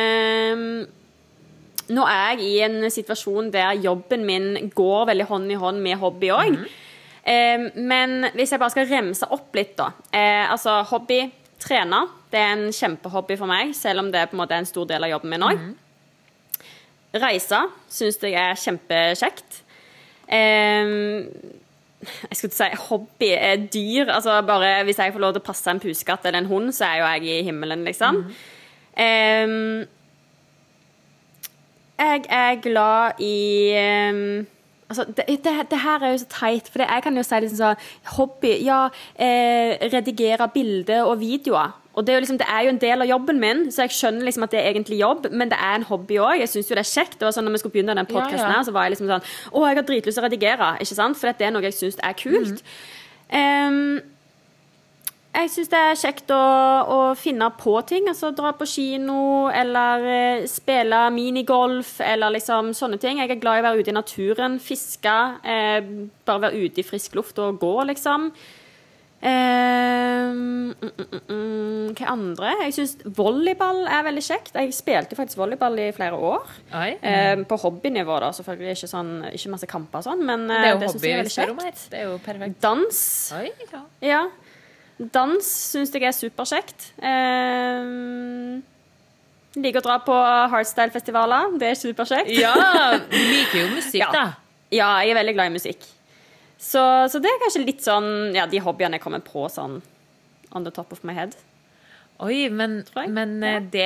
nå er jeg i en situasjon der jobben min går veldig hånd i hånd med hobby også. Men hvis jeg bare skal remse opp litt da, altså hobby, trene, det er en kjempehobby for meg, selv om det på en måte er en stor del av jobben min også. Reise synes jeg er kjempekjekt. Jeg skulle si hobby er dyr, altså bare hvis jeg får lov til å passe en pusekatt eller en hund, så er jo jeg i himmelen, liksom. Jeg er glad i altså, det her er jo så teit, for jeg kan jo si liksom sånn hobby, redigere bilder og videoer, og det er jo en del av jobben min, så jeg skjønner liksom at det er egentlig jobb, men det er en hobby også. Jeg synes jo det er kjekt. Det var sånn når vi skulle begynne den podcasten her, så var jeg liksom sånn, jeg har dritlyst til å redigere, ikke sant? For det er noe jeg synes er kult. Jeg synes det er kjekt å finne på ting, altså dra på kino, eller spille minigolf, eller liksom sånne ting. Jeg er glad i å være ute i naturen, fiske, bare være ute i frisk luft og gå, liksom. hva andre? Jeg synes volleyball er veldig kjekt. Jeg spilte faktisk volleyball i flere år. På hobbynivå da, selvfølgelig ikke masse kamper og sånn, men det synes jeg er veldig kjekt. Det er jo perfekt. Dans. Ja. Dans synes jeg er superkjekt. Liker å dra på hardstyle-festivaler. Det er superkjekt. Ja, du liker jo musikk da. Ja, jeg er veldig glad i musikk. Så det er kanskje litt sånn, ja, de hobbyene jeg kommer på sånn on the top of my head. Oi, men du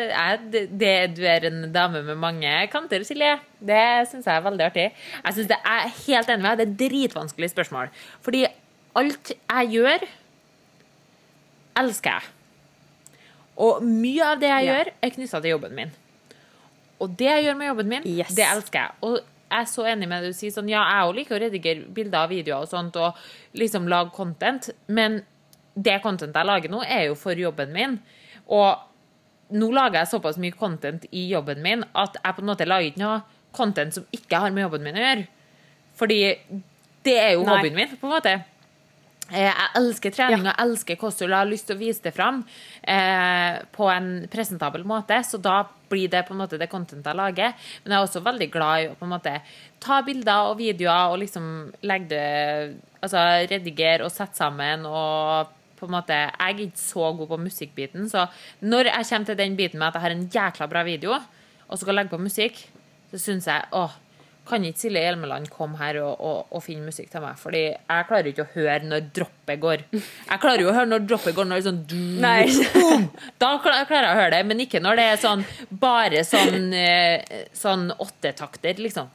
er en dame med mange kanter, Silje. Det synes jeg er veldig artig. Jeg synes det er helt enig med deg, det er dritvanskelig spørsmål. Fordi alt jeg gjør, elsker jeg. Og mye av det jeg gjør er knyttet til jobben min. Og det jeg gjør med jobben min, det elsker jeg. Og jeg er så enig med det du sier sånn, ja, jeg liker å redigere bilder av videoer og sånt, og liksom lage content, men det content jeg lager nå er jo for jobben min, og nå lager jeg såpass mye content i jobben min, at jeg på en måte lager ikke noe content som ikke har med jobben min å gjøre, fordi det er jo hobbyen min, på en måte. Jeg elsker trening, og jeg elsker kosthold, og jeg har lyst til å vise det frem på en presentabel måte, så da blir det på en måte det content jeg lager. Men jeg er også veldig glad i å på en måte ta bilder og videoer og liksom legge det, altså redigere og sette sammen, og på en måte, jeg er ikke så god på musikkbiten, så når jeg kommer til den biten med at jeg har en jækla bra video, og så skal legge på musikk, så synes jeg, kan ikke Silje Hjelmeland komme her og finne musikk til meg, fordi jeg klarer ikke å høre når droppet går. Jeg klarer jo å høre når droppet går, når det er sånn boom, da klarer jeg å høre det, men ikke når det er sånn, bare sånn 8-takter, liksom.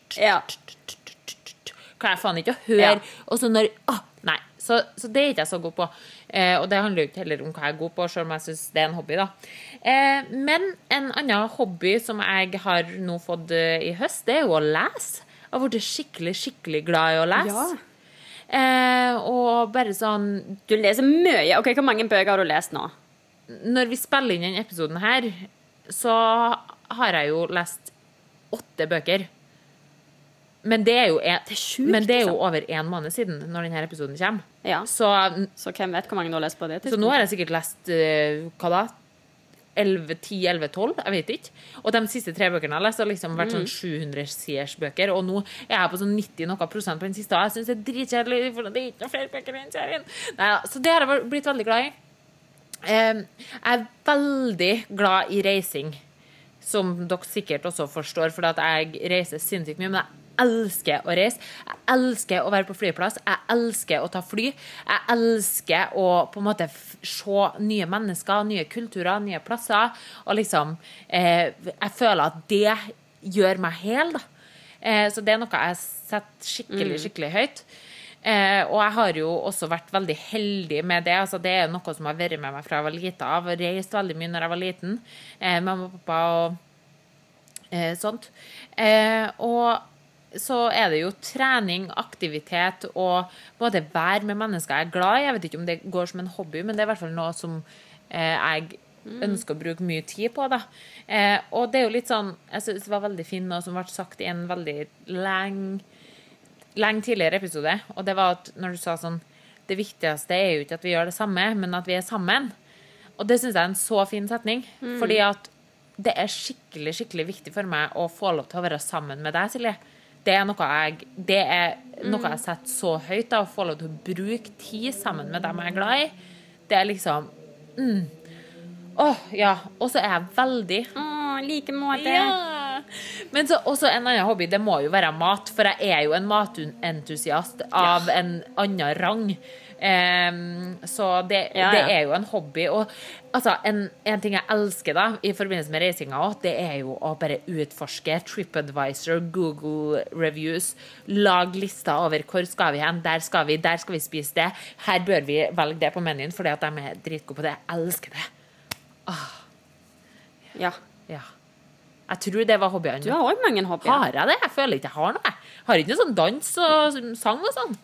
Klarer jeg faen ikke å høre, og så når, nei, så det er ikke jeg så god på. Og det handler jo ikke heller om hva jeg er god på, selv om jeg synes det er en hobby da. Men en annen hobby som jeg har nå fått i høst, det er jo å lese. Jeg har vært skikkelig glad i å lese. Og bare sånn... Du leser mye. Ok, hvor mange bøker har du lest nå? Når vi spiller inn den episoden her, så har jeg jo lest 8 bøker. Men det er jo over 1 måned siden når denne episoden kommer. Ja. Så hvem vet hvor mange du har lest på det? Så nå har jeg sikkert lest, hva da? 10, 11, 12, jeg vet ikke. Og de siste 3 bøkene jeg har lest har liksom vært sånn 700 siders bøker, og nå er jeg på sånn 90 noe prosent på den siste, og jeg synes det er dritkjedelig, for det er ikke noe flere bøker i den serien. Nei, så det har jeg blitt veldig glad i. Jeg er veldig glad i reising, som dere sikkert også forstår, for at jeg reiser sinnssykt mye, men jeg elsker å reise, jeg elsker å være på flyplass, jeg elsker å ta fly, jeg elsker å på en måte se nye mennesker, nye kulturer, nye plasser, og liksom, jeg føler at det gjør meg hel da. Så det er noe jeg setter skikkelig høyt. Og jeg har jo også vært veldig heldig med det, altså det er noe som har vært med meg fra jeg var liten av, og reist veldig mye når jeg var liten, mamma og pappa og sånt. Og så er det jo trening, aktivitet og både være med mennesker jeg er glad i. Jeg vet ikke om det går som en hobby, men det er i hvert fall noe som jeg ønsker å bruke mye tid på da. Og det er jo litt sånn, jeg synes det var veldig fint noe som ble sagt i en veldig lenge tidligere episode, og det var at når du sa sånn, det viktigste er jo ikke at vi gjør det samme, men at vi er sammen. Og det synes jeg er en så fin setning, fordi at det er skikkelig viktig for meg å få lov til å være sammen med deg, Silje. Det er noe jeg setter så høyt da, å få lov til å bruke tid sammen med dem jeg er glad i. Det er liksom, ja, og så er jeg veldig... like måte. Ja. Men så også en annen hobby, det må jo være mat, for jeg er jo en matentusiast av en annen rang. Så det er jo en hobby, og altså, en ting jeg elsker da i forbindelse med reisinga også, det er jo å bare utforske TripAdvisor, Google Reviews, lag lister over hvor skal vi hen, der skal vi spise det, her bør vi velge det på menyen, fordi at de er dritgode på det, jeg elsker det. Ja. Jeg tror det var hobbyen. Du har også mange hobbyer. Har jeg det? Jeg føler ikke jeg har noe. Jeg har ikke noe sånn dans og sang og sånn.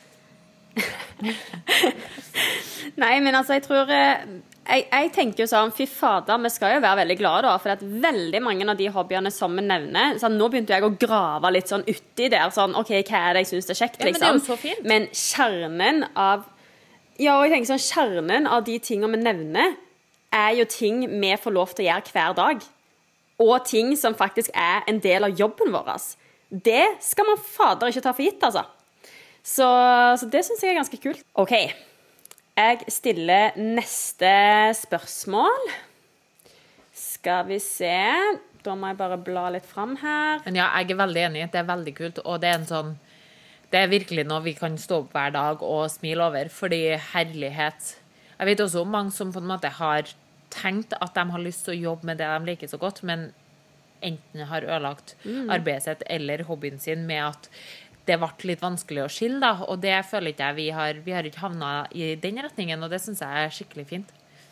Nei, men altså jeg tror jeg tenker jo sånn, fy fader, vi skal jo være veldig glade da, for at veldig mange av de hobbyene som vi nevner, så nå begynte jeg å grave litt sånn uti der, sånn, ok, hva er det jeg synes det er kjekt, liksom. Men det er jo så fint. Men kjernen av, ja, og jeg tenker sånn, kjernen av de tingene vi nevner, jo ting vi får lov til å gjøre hver dag. Og ting som faktisk en del av jobben vår. Det skal man fader ikke ta for gitt, altså. Så det synes jeg ganske kult. Ok, jeg stiller neste spørsmål. Skal vi se. Da må jeg bare bla litt frem her. Men ja, jeg veldig enig. Det veldig kult, og det en sånn... Det virkelig noe vi kan stå opp hver dag og smile over, fordi herlighet... Jeg vet også om mange som på en måte har tenkt at de har lyst til å jobbe med det de liker så godt, men enten har ødelagt arbeidet sitt eller hobbyen sin med at det ble litt vanskelig å skille, da. Og det føler ikke jeg vi har ikke havnet i den retningen, og det synes jeg skikkelig fint.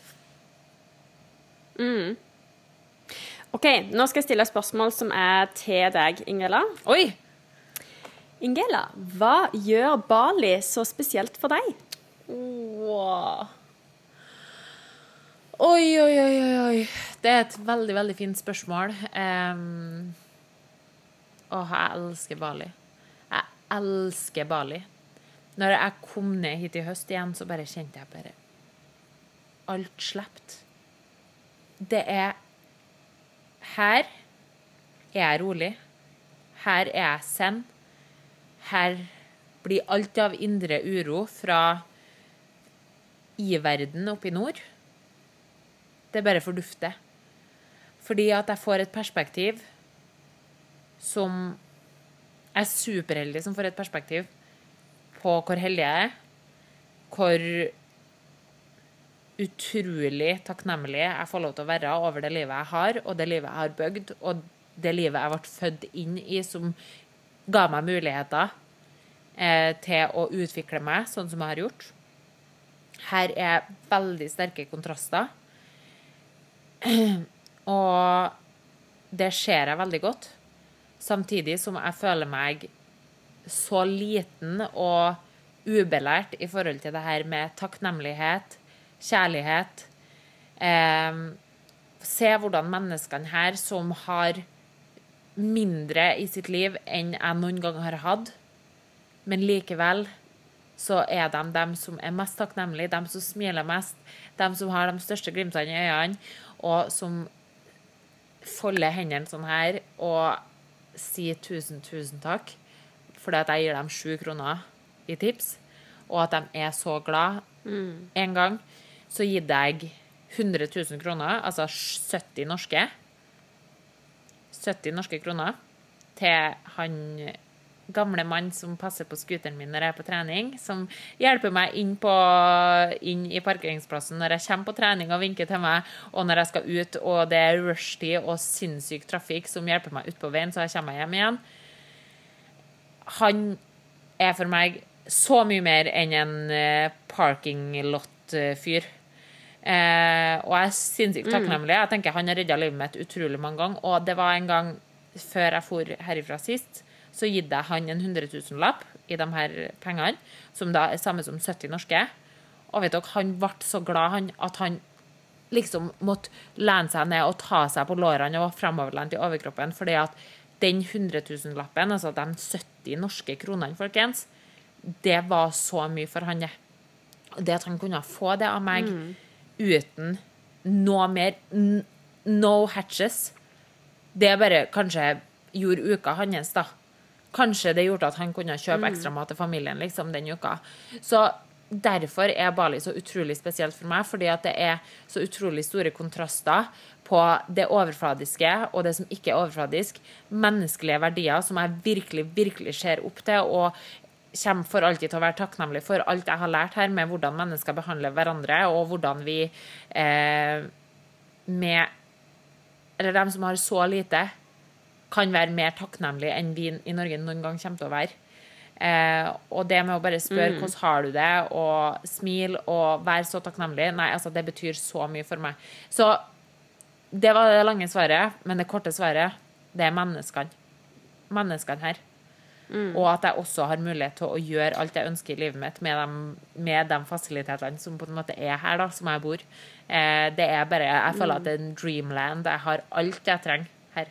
Ok, nå skal jeg stille et spørsmål som til deg, Ingela. Oi! Ingela, hva gjør Bali så spesielt for deg? Wow. Oi. Det et veldig, veldig fint spørsmål. Jeg elsker Bali. Jeg elsker Bali. Når jeg kom ned hit i høst igjen, så bare kjente jeg bare alt slept. Det her jeg rolig. Her jeg zen. Her blir alt av indre uro fra i verden oppe i nord. Det bare fordufter. Fordi at jeg får et perspektiv som superheldig, som får et perspektiv på hvor heldig jeg hvor utrolig takknemlig jeg får lov til å være over det livet jeg har, og det livet jeg har bygd, og det livet jeg ble født inn i, som ga meg muligheter til å utvikle meg sånn som jeg har gjort. Her veldig sterke kontraster. Og det ser jeg veldig godt. Samtidig som jeg føler meg så liten og ubelært i forhold til det her med takknemlighet, kjærlighet. Se hvordan menneskene her som har mindre i sitt liv enn jeg noen gang har hatt, men likevel så de som mest takknemlige, de som smiler mest, de som har de største glimtene i øynene, og som folder hendene sånn her, og sier tusen takk, fordi at jeg gir dem 7 kroner i tips, og at de så glad. En gang så gitt jeg 100 000 kroner, altså 70 norske kroner, til han gamle mann som passer på skuteren min når jeg på trening, som hjelper meg inn i parkeringsplassen når jeg kommer på trening og vinker til meg, og når jeg skal ut, og det rushtid og sinnssyk trafikk som hjelper meg ut på veien, så jeg kommer hjem igjen. Han for meg så mye mer enn en parking lot-fyr. Og jeg sinnssykt takknemlig. Jeg tenker han har reddet livet mitt utrolig mange ganger, og det var en gang før jeg for herifra sist, så gitt jeg han en 100 000-lapp i de her pengene, som da samme som 70 norske. Og vet dere, han ble så glad at han liksom måtte lene seg ned og ta seg på lårene og fremoverlent i overkroppen, fordi at den 100 000-lappen, altså de 70 norske kronene, folkens, det var så mye for han. Det at han kunne få det av meg uten noe mer, no hatches, det bare kanskje gjorde uka hans da. Kanskje det gjorde at han kunne kjøpe ekstra mat til familien liksom, den uka. Så derfor Bali så utrolig spesielt for meg, fordi at det så utrolig store kontraster på det overfladiske og det som ikke overfladisk. Menneskelige verdier som jeg virkelig, virkelig ser opp til, og kommer for alltid til å være takknemlig for alt jeg har lært her med hvordan mennesker behandler hverandre, og hvordan vi eller dem som har så lite, kan være mer takknemlig enn vi i Norge noen gang kommer til å være. Og det med å bare spørre hvordan har du det, og smil og være så takknemlig, nei, altså det betyr så mye for meg. Så det var det lange svaret, men det korte svaret, det menneskene. Menneskene her. Og at jeg også har mulighet til å gjøre alt jeg ønsker i livet mitt med de fasilitetene som på en måte her da, som jeg bor. Det bare, jeg føler at det en dreamland. Jeg har alt jeg trenger her.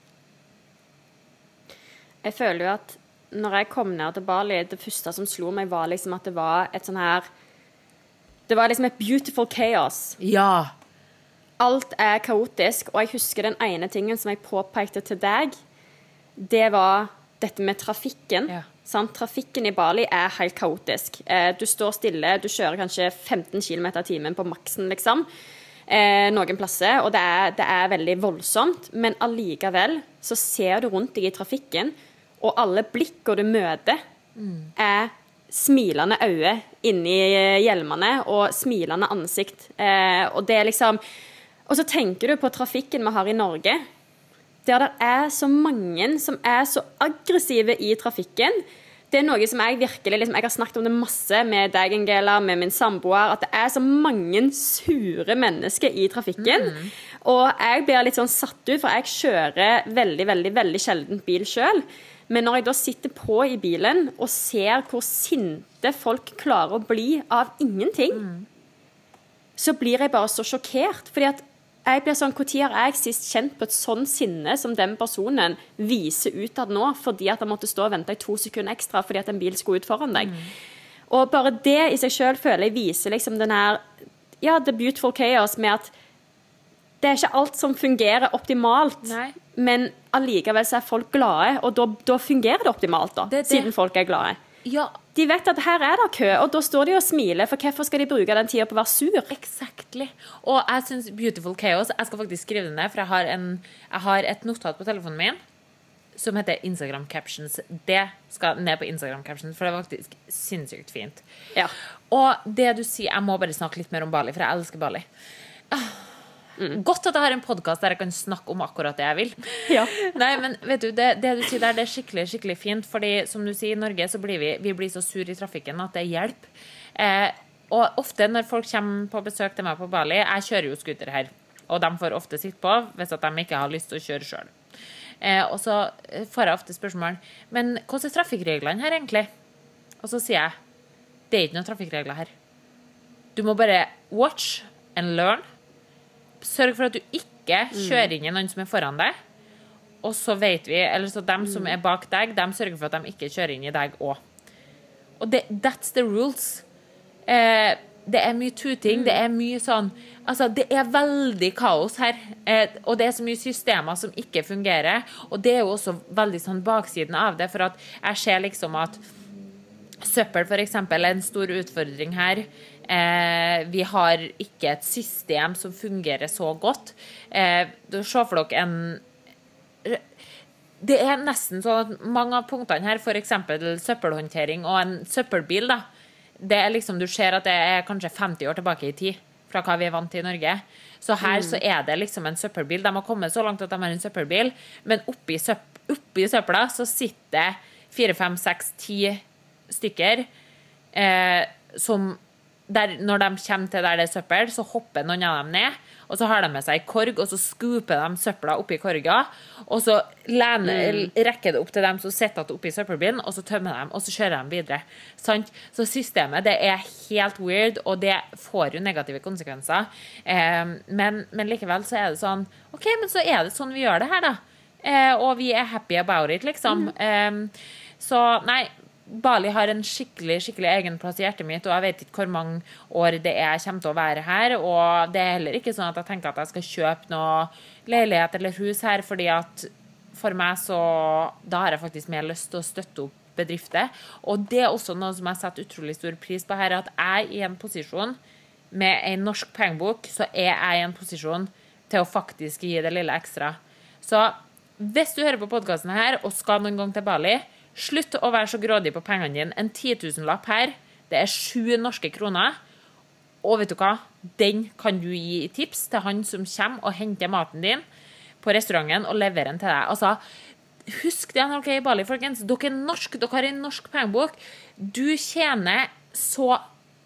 Jeg føler jo at når jeg kom ned til Bali, det første som slo meg var liksom at det var et sånn her, det var liksom et beautiful chaos. Ja. alt kaotisk, og jeg husker den ene tingen som jeg påpekte til deg, det var dette med trafikken. Ja. Sant? Trafikken i Bali helt kaotisk. Du står stille, du kjører kanskje 15 km i timen på maksen, liksom. Noen plasser, og det veldig voldsomt, men allikevel så ser du rundt deg i trafikken, og alle blikker du møter smilende øyne inni hjelmene, og smilende ansikt. Og det liksom... Og så tenker du på trafikken vi har i Norge, der det så mange som så aggressive i trafikken. Det noe som jeg virkelig, liksom, jeg har snakket om det masse med deg, Angela, med min samboer, at det så mange sure mennesker i trafikken. Og jeg blir litt sånn satt ut, for jeg kjører veldig, veldig, veldig sjelden bil selv. Men når jeg da sitter på i bilen og ser hvor sinte folk klarer å bli av ingenting, så blir jeg bare så sjokkert, fordi at jeg blir sånn, hvor tid har jeg sist kjent på et sånn sinne som den personen viser ut av nå, fordi at han måtte stå og vente i 2 sekunder ekstra, fordi at en bil skulle ut foran deg. Og bare det i seg selv føler jeg viser liksom den her, ja, the beautiful chaos med at det ikke alt som fungerer optimalt, men allikevel så folk glade, og da fungerer det optimalt da, siden folk glade. Ja. De vet at her det kø, og da står de og smiler, for hvorfor skal de bruke den tiden på å være sur? Exactly. Og jeg synes Beautiful Chaos, jeg skal faktisk skrive den ned, for jeg har et notat på telefonen min, som heter Instagram Captions. Det skal ned på Instagram Captions, for det faktisk sinnssykt fint. Ja. Og det du sier, jeg må bare snakke litt mer om Bali, for jeg elsker Bali. Godt at jeg har en podcast der jeg kan snakke om akkurat det jeg vil. Ja. Nei, men vet du, det du sier der, det skikkelig, skikkelig fint, fordi som du sier, i Norge så blir vi blir så sur i trafikken at det hjelper. Og ofte når folk kommer på besøk til meg på Bali, jeg kjører jo scooter her, og de får ofte sitte på hvis at de ikke har lyst til å kjøre selv. Og så får jeg ofte spørsmål, men hvordan trafikkreglene her egentlig? Og så sier jeg, det ikke noen trafikkregler her. Du må bare watch and learn. Sørg for at du ikke kjører inn i noen som foran deg, og så vet vi, eller så dem som bak deg, de sørger for at de ikke kjører inn i deg også. Og that's the rules. Det mye tuting, det mye sånn, altså det veldig kaos her, og det så mye systemer som ikke fungerer, og det jo også veldig sånn baksiden av det, for at jeg ser liksom at søppel for eksempel en stor utfordring her. Vi har ikke et system som fungerer så godt. Du ser for dere det nesten sånn at mange av punktene her, for eksempel søppelhåndtering og en søppelbil da, det liksom, du ser at det kanskje 50 år tilbake i tid fra hva vi vant til i Norge. Så her så det liksom en søppelbil. De har kommet så langt at de har en søppelbil, men oppi søppela så sitter 4, 5, 6, 10 stykker som når de kommer til der det søppel, så hopper noen av dem ned, og så har de med seg korg, og så skuper de søppela oppi korga, og så rekker det opp til dem som sitter oppi søppelbilen, og så tømmer de, og så kjører de videre. Sant? Så systemet, det helt weird, og det får jo negative konsekvenser. Men likevel så det sånn, ok, men så det sånn vi gjør det her da. Og vi happy about it, liksom. Så, nei, Bali har en skikkelig, skikkelig egen plass i hjertet mitt, og jeg vet ikke hvor mange år det kommer til å være her, og det heller ikke sånn at jeg tenker at jeg skal kjøpe noe leilighet eller hus her, fordi at for meg så, da har jeg faktisk mer lyst til å støtte opp bedrifter, og det også noe som jeg setter utrolig stor pris på her, at jeg i en posisjon med en norsk pengebok, så jeg i en posisjon til å faktisk gi det lille ekstra. Så hvis du hører på podcasten her, og skal noen gang til Bali, slutt å være så grådig på pengene dine. En 10 000-lapp her, det 7 norske kroner. Og vet du hva? Den kan du gi i tips til han som kommer og henter maten din på restauranten og leverer den til deg. Altså, husk det når dere i Bali, folkens. Dere norsk, dere har en norsk pengebok. Du tjener så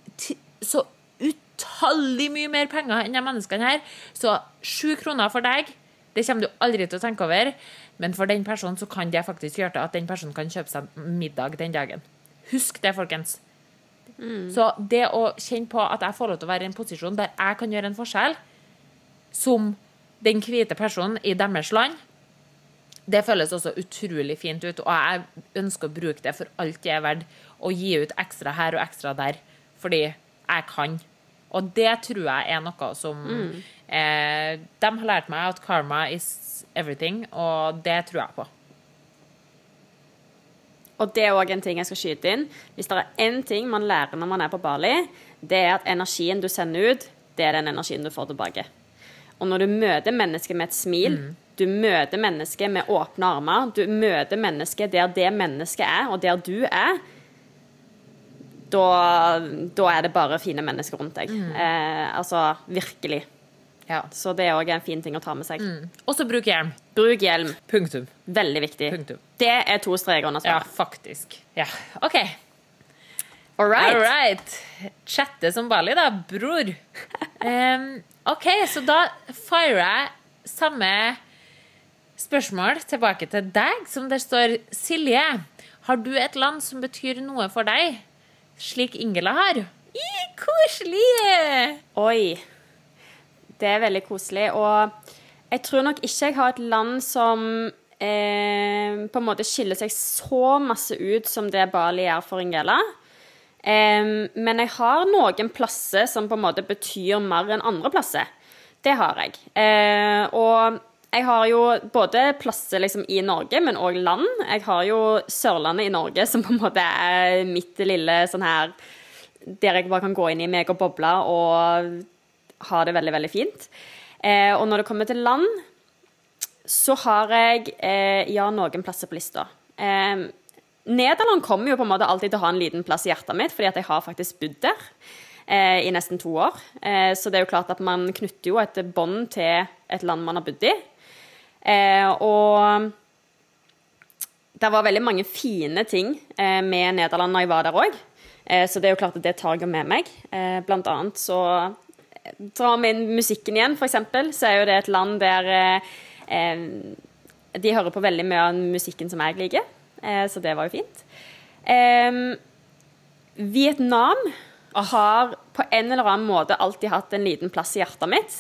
utallig mye mer penger enn de menneskene her. Så 7 kroner for deg, det kommer du aldri til å tenke over. Men for den personen så kan det faktisk gjøre det at den personen kan kjøpe seg middag den dagen. Husk det, folkens. Så det å kjenne på at jeg får lov til å være i en posisjon der jeg kan gjøre en forskjell, som den hvite personen i deres land, det føles også utrolig fint ut, og jeg ønsker å bruke det for alt jeg verdt, å gi ut ekstra her og ekstra der, fordi jeg kan. Og det tror jeg noe som de har lært meg at karma is everything, og det tror jeg på. Og det også en ting jeg skal skyte inn. Hvis det en ting man lærer når man på Bali, det at energien du sender ut, det den energien du får tilbake. Og når du møter mennesker med et smil, du møter mennesker med åpne armer, du møter mennesker der det mennesket og der du da det bare fine mennesker rundt deg. Altså, virkelig. Ja. Så det også en fin ting å ta med seg. Og så bruk hjelm. Bruk hjelm. Punktum. Veldig viktig. Punktum. Det 2 streker under svaret. Ja, faktisk. Ja, ok. All right. Chatte som Bali da, bror. Ok, så da firer jeg samme spørsmål tilbake til deg, som der står, Silje, har du et land som betyr noe for deg, slik Ingela har? Koselig! Oi, det veldig koselig, og jeg tror nok ikke jeg har et land som på en måte skiller seg så masse ut som det Bali for Ingela. Men jeg har noen plasser som på en måte betyr mer enn andre plasser. Det har jeg. Og jeg har jo både plasser liksom i Norge, men også land. Jeg har jo Sørlandet i Norge, som på en måte mitt lille sånn her, der jeg bare kan gå inn i meg og boble og ha det veldig, veldig fint. Og når det kommer til land, så har jeg noen plasser på lista. Nederland kommer jo på en måte alltid til å ha en liten plass i hjertet mitt, fordi at jeg har faktisk bodd der i nesten 2 år. Så det jo klart at man knytter jo et bånd til et land man har bodd i. Og det var veldig mange fine ting med Nederland når jeg var der også. Så det jo klart at det tar jeg med meg. Blant annet så drar vi inn musikken igjen, for eksempel, så jo det et land der de hører på veldig mye av musikken som jeg liker. Så det var jo fint. Vietnam har på en eller annen måte alltid hatt en liten plass i hjertet mitt.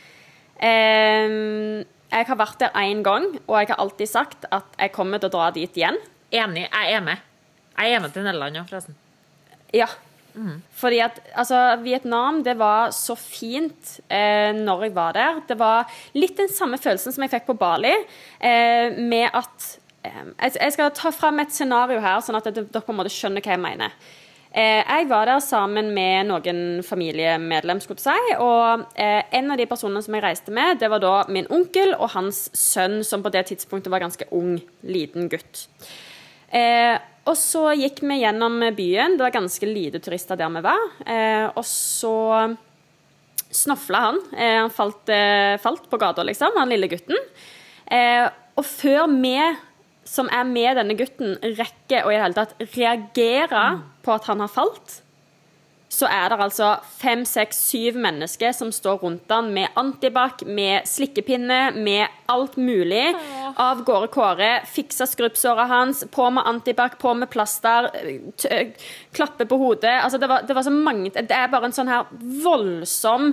Jeg har vært der 1 gang, og jeg har alltid sagt at jeg kommer til å dra dit igjen. Enig, jeg med. Jeg med til Nederland, ja, forresten. Ja, fordi at altså, Vietnam, det var så fint når jeg var der. Det var litt den samme følelsen som jeg fikk på Bali, med at jeg skal ta frem et scenario her, sånn at dere på en måte skjønner hva jeg mener. Jeg var der sammen med noen familiemedlem, skulle jeg si, og en av de personene som jeg reiste med, det var da min onkel og hans sønn, som på det tidspunktet var ganske ung, liten gutt. Og så gikk vi gjennom byen, det var ganske lite turister der vi var, og så snofflet han, han falt på gata liksom, han lille gutten, og før vi som med denne gutten rekker å i det hele tatt reagere på at han har falt, så det altså 5, 6, 7 mennesker som står rundt han med antibac, med slikkepinne, med alt mulig. Av gårde Kåre, fiksa skrubbsåret hans, på med antibac, på med plaster, klappe på hodet. Altså det var så mange, det bare en sånn her voldsom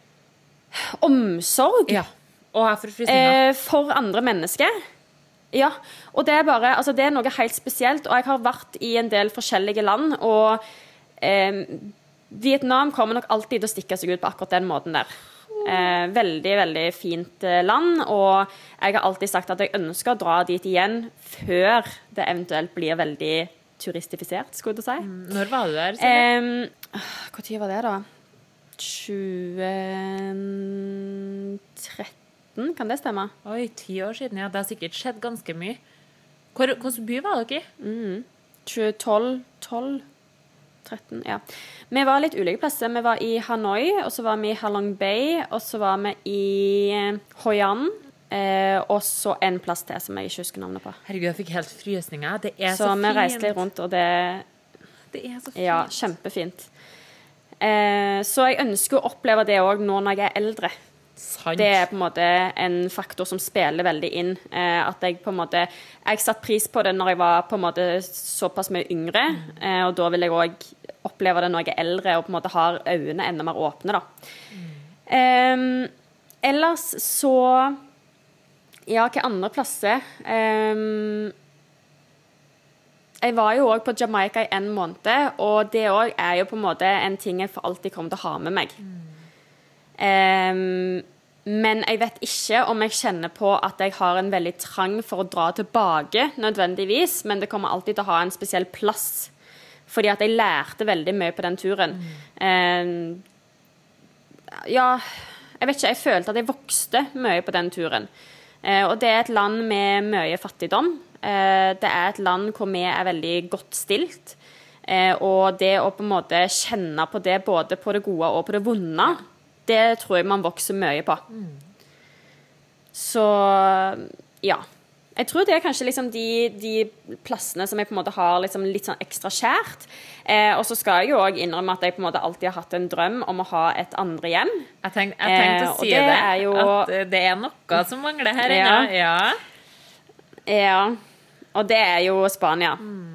omsorg for andre mennesker. Ja, og det bare, altså det noe helt spesielt, og jeg har vært i en del forskjellige land, og Vietnam kommer nok alltid til å stikke seg ut på akkurat den måten der. Veldig, veldig fint land, og jeg har alltid sagt at jeg ønsker å dra dit igjen før det eventuelt blir veldig turistifisert, skulle jeg si. Når var du der? Hva tid var det da? 2013, kan det stemme? Oi, 10 år siden, ja. Det har sikkert skjedd ganske mye. Hvilken by var dere i? 2012, 13, ja. Vi var litt ulike plasser. Vi var i Hanoi, og så var vi i Halong Bay, og så var vi i Hoi An, og så en plass til som jeg ikke husker navnet på. Herregud, jeg fikk helt frysninger. Det så fint. Så vi reiste litt rundt, og det så fint. Ja, kjempefint. Så jeg ønsker å oppleve det også nå når jeg eldre. Sant. Det på en måte en faktor som spiller veldig inn, at jeg på en måte jeg satt pris på det når jeg var på en måte såpass mye yngre, og da vil jeg også oppleve det når jeg eldre og på en måte har øynene enda mer åpne da. Ellers så hva andre plasser jeg var jo også på Jamaica i en måned, og det også er jo på en måte en ting jeg for alltid kommer til å ha med meg. Men jeg vet ikke om jeg kjenner på at jeg har en veldig trang for å dra tilbake nødvendigvis, men det kommer alltid til å ha en spesiell plass, fordi at jeg lærte veldig mye på den turen. Ja, jeg vet ikke, jeg følte at jeg vokste mye på den turen. Og det er et land med mye fattigdom. Det er et land hvor vi er veldig godt stilt. Og det å på en måte kjenne på det, både på det gode og på det vonde, det tror jeg man vokser mye på. Så, ja. Jeg tror det er kanskje liksom de plassene som jeg på en måte har liksom litt sånn ekstra kjært. Og så skal jeg jo også innrømme at jeg på en måte alltid har hatt en drøm om å ha et andre hjem. Jeg tenkte å si det, at det er noe som mangler her inne. Ja, og det er jo Spania.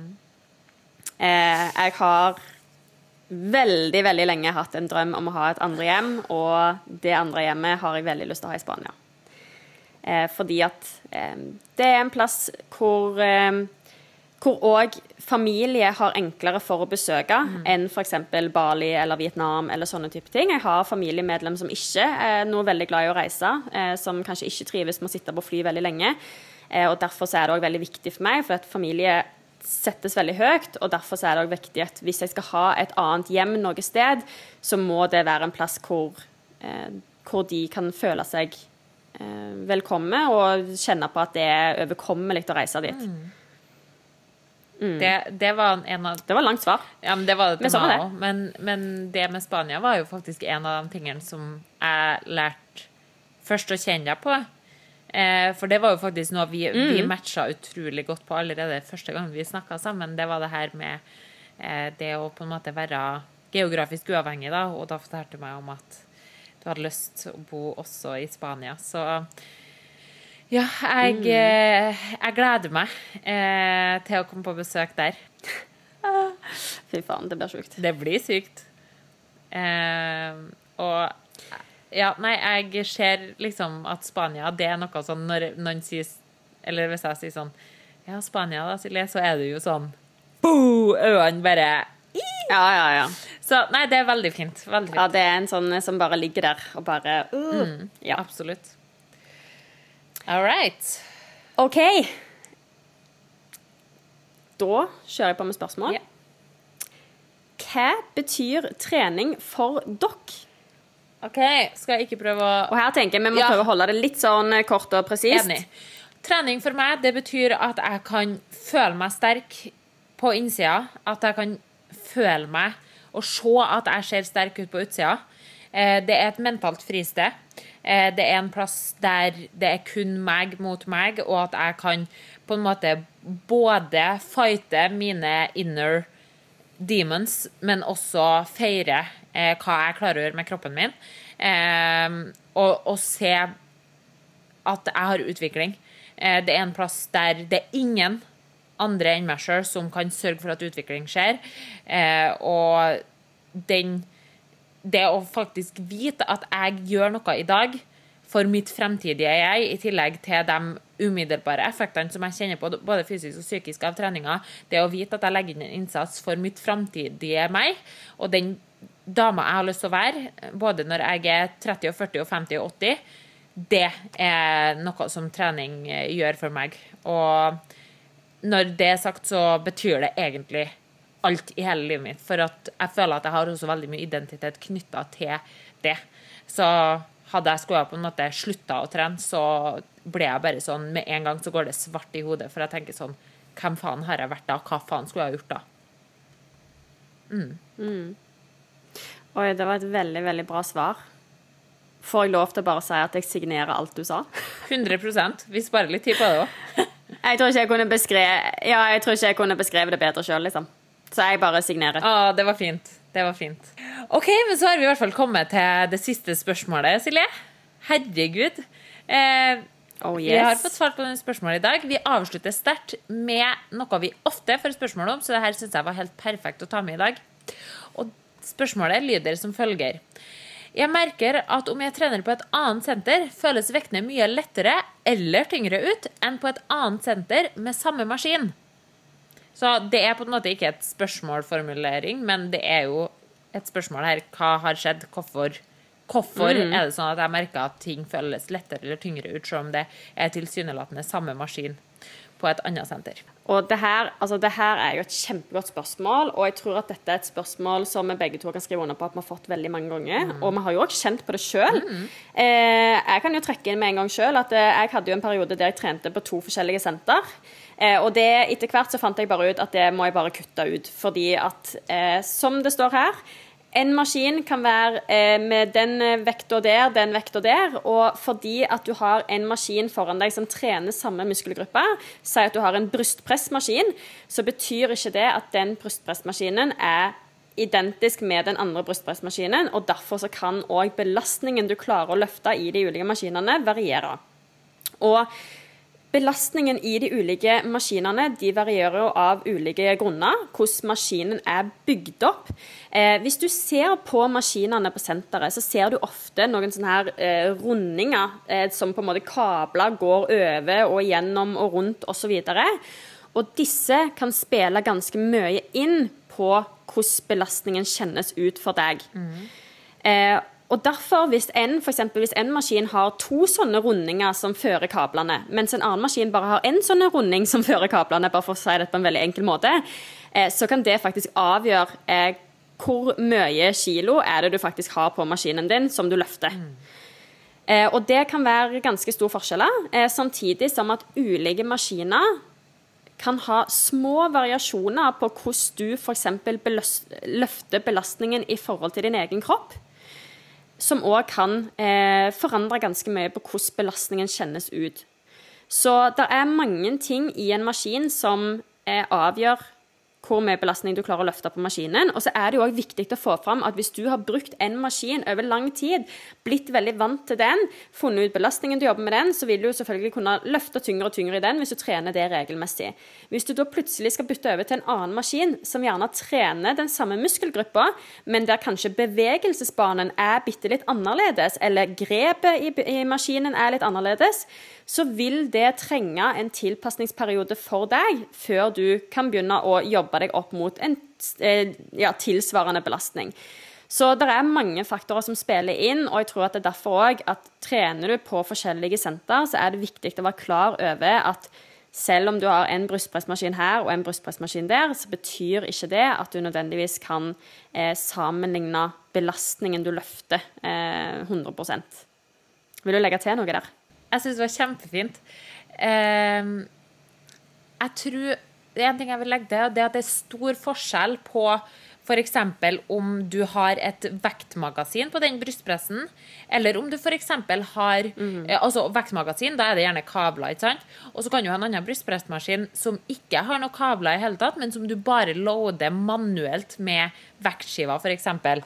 Jeg har veldig, veldig lenge hatt en drøm om å ha et andre hjem, og det andre hjemmet har jeg veldig lyst til å ha i Spania. Fordi at det er en plass hvor også familie har enklere for å besøke enn for eksempel Bali eller Vietnam eller sånne type ting. Jeg har familiemedlem som ikke er noe veldig glad i å reise, som kanskje ikke trives med å sitte på fly veldig lenge, og derfor så er det også veldig viktig for meg, for at familie settes veldig høyt, og derfor så er det også viktig at hvis jeg skal ha et annet hjem noe sted, så må det være en plass hvor de kan føle seg velkomne og kjenne på at det er overkommelig å reise dit. Det var det var langt svar. Ja, men det var det til meg også. Men det med Spania var jo faktisk en av de tingene som jeg lærte først å kjenne deg på. For det var jo faktisk noe vi matchet utrolig godt på allerede første gang vi snakket sammen. Det var det her med det å på en måte være geografisk uavhengig da, og da fortalte du meg om at du hadde lyst til å bo også i Spania. Så ja, jeg gleder meg til å komme på besøk der. Fy faen, det blir sykt. Det blir sykt. Og ja, nei, jeg ser liksom at Spania, det er noe sånn når noen sier, eller hvis jeg sier sånn, ja, Spania da, Silje, så er det jo sånn, øynene bare... Ja. Så, nei, det er veldig fint. Veldig fint. Ja, det er en sånn som bare ligger der og bare... Ja, absolutt. All right. Ok. Da kjører jeg på med spørsmål. Hva betyr trening for dere? Ok, skal jeg ikke prøve å... Og her tenker jeg, vi må prøve å holde det litt sånn kort og presist. Enig. Trening for meg, det betyr at jeg kan føle meg sterk på innsida, at jeg kan føle meg og se at jeg ser sterk ut på utsida. Det er et mentalt fristed. Det er en plass der det er kun meg mot meg, og at jeg kan på en måte både fighte mine inner demons, men også feire hva jeg klarer å gjøre med kroppen min. Og se at jeg har utvikling. Det er en plass der det er ingen andre enn meg selv som kan sørge for at utvikling skjer. Og det å faktisk vite at jeg gjør noe i dag for mitt fremtidige jeg, i tillegg til de umiddelbare effektene som jeg kjenner på, både fysisk og psykisk av treninga, det å vite at jeg legger inn en innsats for mitt fremtidige meg, og den dama jeg har lyst til å være, både når jeg er 30 og 40 og 50 og 80, det er noe som trening gjør for meg. Og når det er sagt, så betyr det egentlig alt i hele livet mitt, for at jeg føler at jeg har også veldig mye identitet knyttet til det. Så hadde jeg skulle på en måte sluttet å trene, så ble jeg bare sånn, med en gang så går det svart i hodet, for jeg tenker sånn, hvem faen har jeg vært da? Hva faen skulle jeg ha gjort da? Oi, det var et veldig, veldig bra svar. Får jeg lov til å bare si at jeg signerer alt du sa? 100%, vi sparer litt tid på det også. Jeg tror ikke jeg kunne beskrevet det bedre selv, liksom. Så jeg bare signerer. Det var fint. Det var fint. Ok, men så har vi i hvert fall kommet til det siste spørsmålet, Silje. Herregud. Vi har fått svart på denne spørsmålet i dag. Vi avslutter sterkt med noe vi ofte får spørsmål om, så det her synes jeg var helt perfekt å ta med i dag. Og spørsmålet lyder som følger. Jeg merker at om jeg trener på et annet senter, føles vektene mye lettere eller tyngre ut enn på et annet senter med samme maskin. Så det på en måte ikke et spørsmålformulering, men det jo et spørsmål her. Hva har skjedd? Hvorfor det sånn at jeg merker at ting føles lettere eller tyngre ut, selv om det tilsynelatende samme maskin på et annet senter? Og det her jo et kjempegodt spørsmål, og jeg tror at dette et spørsmål som vi begge to kan skrive under på at vi har fått veldig mange ganger, og vi har jo også kjent på det selv. Jeg kan jo trekke inn med en gang selv at jeg hadde jo en periode der jeg trente på 2 forskjellige senter, og det etter hvert så fant jeg bare ut at det må jeg bare kutte ut, fordi at, som det står her, en maskin kan være med den vekta der, og fordi at du har en maskin foran deg som trener samme muskelgruppe, si at du har en brystpressmaskin, så betyr ikke det at den brystpressmaskinen identisk med den andre brystpressmaskinen, og derfor så kan også belastningen du klarer å løfte i de ulike maskinene variere. Og belastningen i de ulike maskinene, de varierer jo av ulike grunner, hvordan maskinen bygd opp. Hvis du ser på maskinene på senteret, så ser du ofte noen sånne her rundinger, som på en måte kabler går over og gjennom og rundt og så videre. Og disse kan spille ganske mye inn på hvordan belastningen kjennes ut for deg. Og derfor, hvis en maskin har 2 sånne rundinger som fører kablene, mens en annen maskin bare har en sånn runding som fører kablene, bare for å si det på en veldig enkel måte, så kan det faktisk avgjøre hvor mye kilo det du faktisk har på maskinen din som du løfter. Og det kan være ganske stor forskjeller, samtidig som at ulike maskiner kan ha små variasjoner på hvordan du for eksempel løfter belastningen i forhold til din egen kropp, som også kan forandre ganske mye på hvordan belastningen kjennes ut. Så det mange ting i en maskin som avgjør hvor mye belastning du klarer å løfte på maskinen. Og så det jo også viktig å få fram at hvis du har brukt en maskin over lang tid, blitt veldig vant til den, funnet ut belastningen du jobber med den, så vil du selvfølgelig kunne løfte tyngre og tyngre i den hvis du trener det regelmessig. Hvis du da plutselig skal bytte over til en annen maskin som gjerne trener den samme muskelgruppa, men der kanskje bevegelsesbanen bitte litt annerledes, eller grepet i maskinen litt annerledes, så vil det trenge en tilpasningsperiode for deg før du kan begynne å jobbe deg opp mot en tilsvarende belastning. Så det mange faktorer som spiller inn, og jeg tror at det derfor også at trener du på forskjellige senter, så det viktig å være klar over at selv om du har en brystpressmaskin her og en brystpressmaskin der, så betyr ikke det at du nødvendigvis kan sammenligne belastningen du løfter 100%. Vil du legge til noe der? Jeg synes det var kjempefint. Jeg tror, en ting jeg vil legge til, det at det stor forskjell på for eksempel om du har et vektmagasin på den brystpressen, eller om du for eksempel har, altså vektmagasin, da det gjerne kabler, ikke sant? Og så kan du ha en annen brystpressmaskin som ikke har noen kabler i hele tatt, men som du bare loader manuelt med vektskiver for eksempel.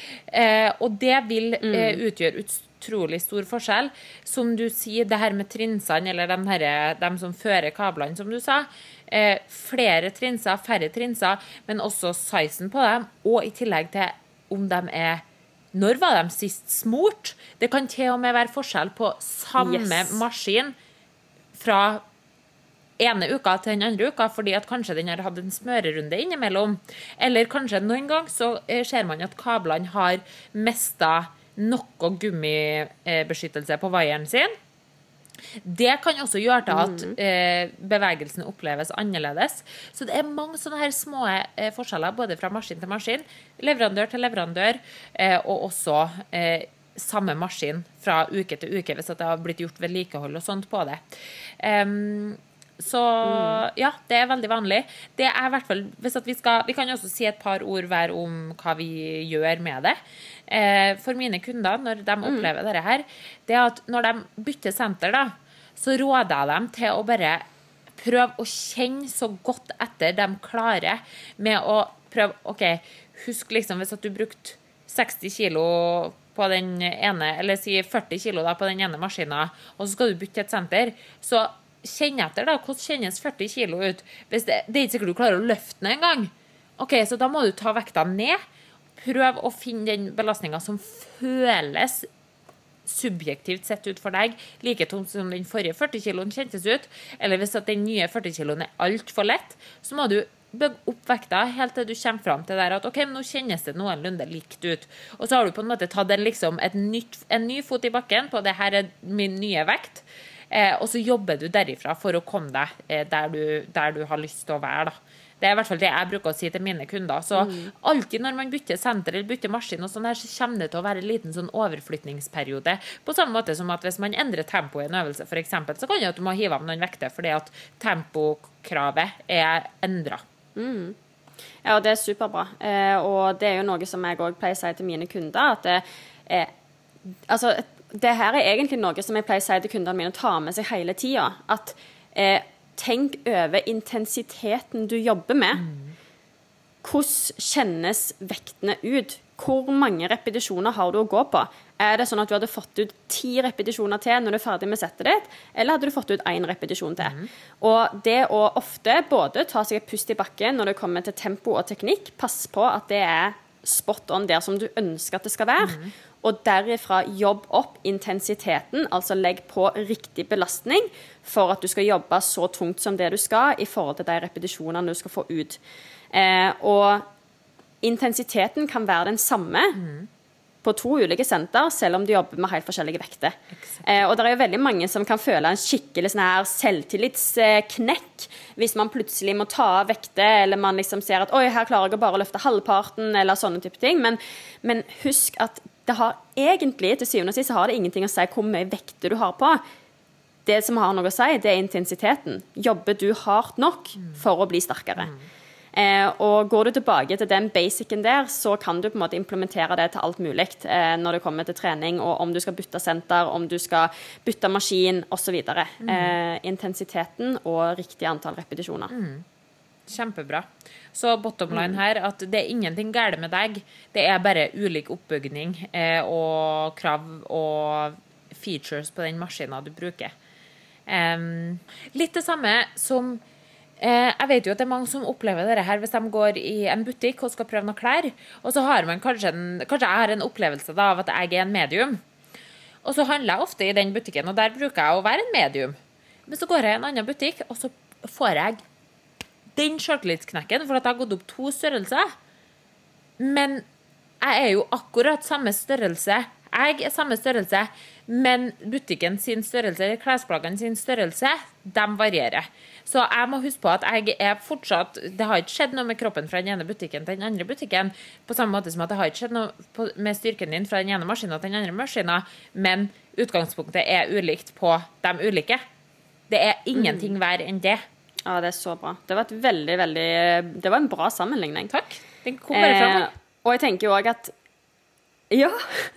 Og det vil utgjøre utrolig stor forskjell. Som du sier, det her med trinsene, eller de som fører kablene, som du sa, flere trinser, færre trinser, men også sizen på dem, og i tillegg til om de når var de sist smurt? Det kan til og med være forskjell på samme maskin fra ene uka til den andre uka, fordi at kanskje den har hatt en smørerunde innimellom. Eller kanskje noen gang så ser man at kablene har mistet noe gummibeskyttelse på vaieren sin. Det kan også gjøre til at bevegelsen oppleves annerledes. Så det mange sånne her små forskjeller, både fra maskin til maskin, leverandør til leverandør, og også samme maskin fra uke til uke, hvis det har blitt gjort vedlikehold og sånt på det. Så ja, det veldig vanlig. Det i hvert fall, hvis at vi kan jo også si et par ord hver om hva vi gjør med det. For mine kunder, når de opplever dette her, det at når de bytter senter da, så råder jeg dem til å bare prøve å kjenne så godt etter de klarer med å prøve, ok, husk liksom hvis at du brukte 60 kilo på den ene, eller si 40 kilo da på den ene maskinen, og så skal du bytte et senter, så kjenn etter da, hvordan kjennes 40 kilo ut? Hvis det ikke sikkert du klarer å løfte den en gang. Ok, så da må du ta vekta ned. Prøv å finne den belastningen som føles subjektivt sett ut for deg, like tomt som den forrige 40 kiloen kjentes ut, eller hvis at den nye 40 kiloen alt for lett, så må du bygge opp vekta helt til du kommer frem til der at ok, men nå kjennes det noenlunde likt ut. Og så har du på en måte tatt en ny fot i bakken på det her min nye vekt, og så jobber du derifra for å komme deg der du har lyst til å være da. Det i hvert fall det jeg bruker å si til mine kunder. Så alltid når man bytter senter eller bytter maskin og sånn her, så kommer det til å være en liten sånn overflytningsperiode. På samme måte som at hvis man endrer tempo i en øvelse, for eksempel, så kan jo at du må hive av noen vekter fordi at tempokravet endret. Ja, og det superbra. Og det jo noe som jeg også pleier å si til mine kunder, at altså, det her egentlig noe som jeg pleier å si til kundene mine å ta med seg hele tiden. At tenk over intensiteten du jobber med. Hvordan kjennes vektene ut? Hvor mange repetisjoner har du å gå på? Det sånn at du hadde fått ut 10 repetisjoner til når du ferdig med settet ditt, eller hadde du fått ut 1 repetisjon til? Og det å ofte både ta seg et pust i bakken når det kommer til tempo og teknikk, pass på at det spot on der som du ønsker at det skal være, og derifra jobb opp intensiteten, altså legg på riktig belastning for at du skal jobbe så tungt som det du skal i forhold til de repetisjonene du skal få ut. Og intensiteten kan være den samme på 2 ulike senter, selv om de jobber med helt forskjellige vekter. Og det jo veldig mange som kan føle en skikkelig sånn her selvtillitsknekk hvis man plutselig må ta av vekter, eller man liksom ser at oi, her klarer jeg bare å løfte halvparten, eller sånne type ting. Men husk at det har egentlig, til syvende og sist, så har det ingenting å si hvor mye vekter du har på. Det som har noe å si, det intensiteten. Jobber du hardt nok for å bli sterkere? Og går du tilbake til den basicen der, så kan du på en måte implementere det til alt mulig når det kommer til trening, og om du skal bytte senter, om du skal bytte maskin, og så videre. Intensiteten og riktig antall repetisjoner. Kjempebra. Så bottom line her, at det ingenting galt med deg, det bare ulik oppbygning og krav og features på den maskinen du bruker. Litt det samme som jeg vet jo at det mange som opplever dette her hvis de går i en butikk og skal prøve noen klær, og så har man kanskje jeg har en opplevelse da, av at jeg en medium. Og så handler jeg ofte i den butikken, og der bruker jeg å være en medium. Men så går jeg i en annen butikk, og så får jeg den selvtillitsknekken, for at jeg har gått opp 2 størrelser. Men jeg jo akkurat samme størrelse. Jeg samme størrelse, men butikken sin størrelse, eller klesplaggene sin størrelse, de varierer. Så jeg må huske på at jeg fortsatt, det har ikke skjedd noe med kroppen fra den ene butikken til den andre butikken, på samme måte som at det har ikke skjedd noe med styrken din fra den ene maskinen til den andre maskinen, men utgangspunktet ulikt på de ulike. Det ingenting hver enn det. Ja, det så bra. Det var det var en bra sammenligning. Takk. Den kom bare frem. Og jeg tenker jo også at ja.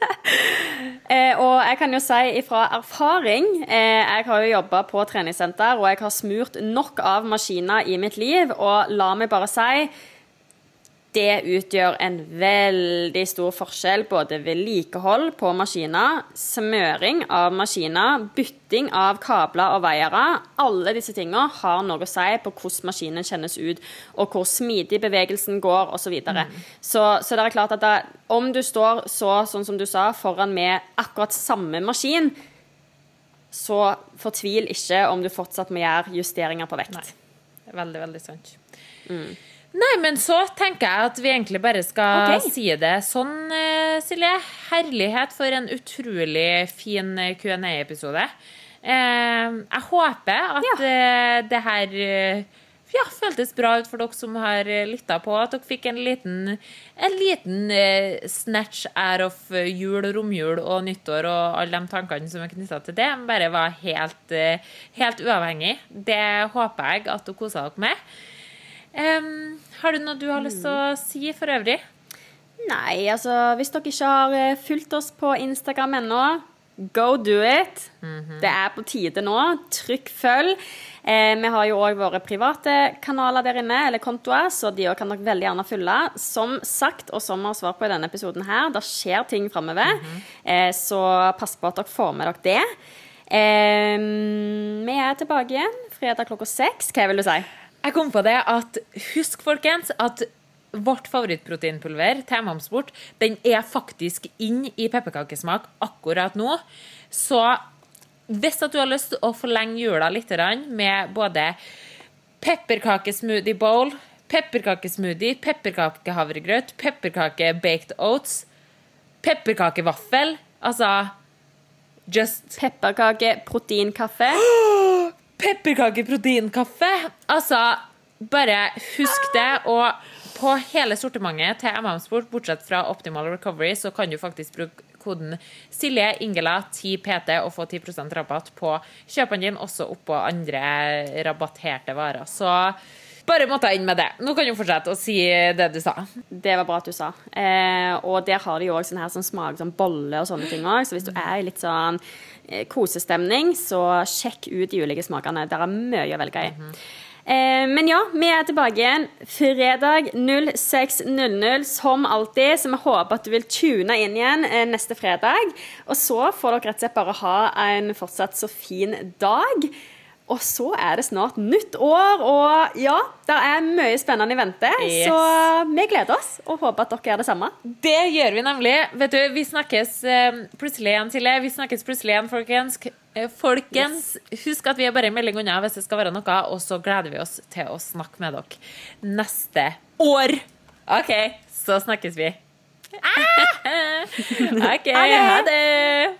Og jeg kan jo si fra erfaring, jeg har jo jobbet på treningssenter, og jeg har smurt nok av maskiner i mitt liv, og la meg bare si, det utgjør en veldig stor forskjell, både vedlikehold på maskiner, smøring av maskiner, bytting av kabler og veiere. Alle disse tingene har noe å si på hvordan maskinen kjennes ut, og hvor smidig bevegelsen går, og så videre. Så det klart at om du står sånn som du sa, foran med akkurat samme maskin, så fortvil ikke om du fortsatt må gjøre justeringer på vekt. Nei, det veldig, veldig sant. Nei, men så tenker jeg at vi egentlig bare skal si det sånn, Silje. Herlighet for en utrolig fin Q&A-episode. Jeg håper at det her føltes bra ut for dere som har lyttet på, at dere fikk en liten snatch out of jul, romjul og nyttår og alle de tankene som knyttet til det, bare var helt uavhengig. Det håper jeg at dere koser dere med. Har du noe du har lyst til å si for øvrig? Nei, altså hvis dere ikke har fulgt oss på Instagram ennå, go do it. Det på tide nå. Trykk følg. Vi har jo også våre private kanaler der inne, eller kontoer, så de kan dere veldig gjerne følge. Som sagt, og som har svar på i denne episoden her, det skjer ting fremover, så pass på at dere får med dere det. Vi tilbake igjen fredag 6:00. Hva vil du si? Jeg kom på det at, husk folkens, at vårt favorittproteinpulver, T-Mamsport, den faktisk inn i pepperkakesmak akkurat nå. Så hvis at du har lyst til å forlenge jula litt med både pepperkakesmoothie bowl, pepperkakesmoothie, pepperkakehavregrøt, pepperkake baked oats, pepperkakevaffel. Altså, just... Pepperkake proteinkaffe. Pepperkakeproteinkaffe. Altså, bare husk det, og på hele sortimentet til MM-sport, bortsett fra Optimal Recovery, så kan du faktisk bruke koden Silje Ingela 10PT og få 10% rabatt på kjøpene din, også oppå andre rabatterte varer. Så bare måtte jeg inn med det. Nå kan du fortsette å si det du sa. Det var bra at du sa. Og der har de jo også sånn her som smaker sånn bolle og sånne ting også. Så hvis du er i litt sånn kosestemning, så sjekk ut de ulike smakene. Der er mye å velge i. Men ja, vi er tilbake igjen fredag 06:00 som alltid, så vi håper at du vil tune inn igjen neste fredag, og så får dere rett og slett bare ha en fortsatt så fin dag, og så er det snart nytt år, og ja, det er mye spennende i vente, så vi gleder oss og håper at dere gjør det samme. Det gjør vi nemlig. Vet du, vi snakkes plutselig igjen, Silje. Vi snakkes plutselig igjen, folkens. Husk at vi er bare en melding unna hvis det skal være noe, og så gleder vi oss til å snakke med dere neste år. Ok, så snakkes vi. Ok, ha det!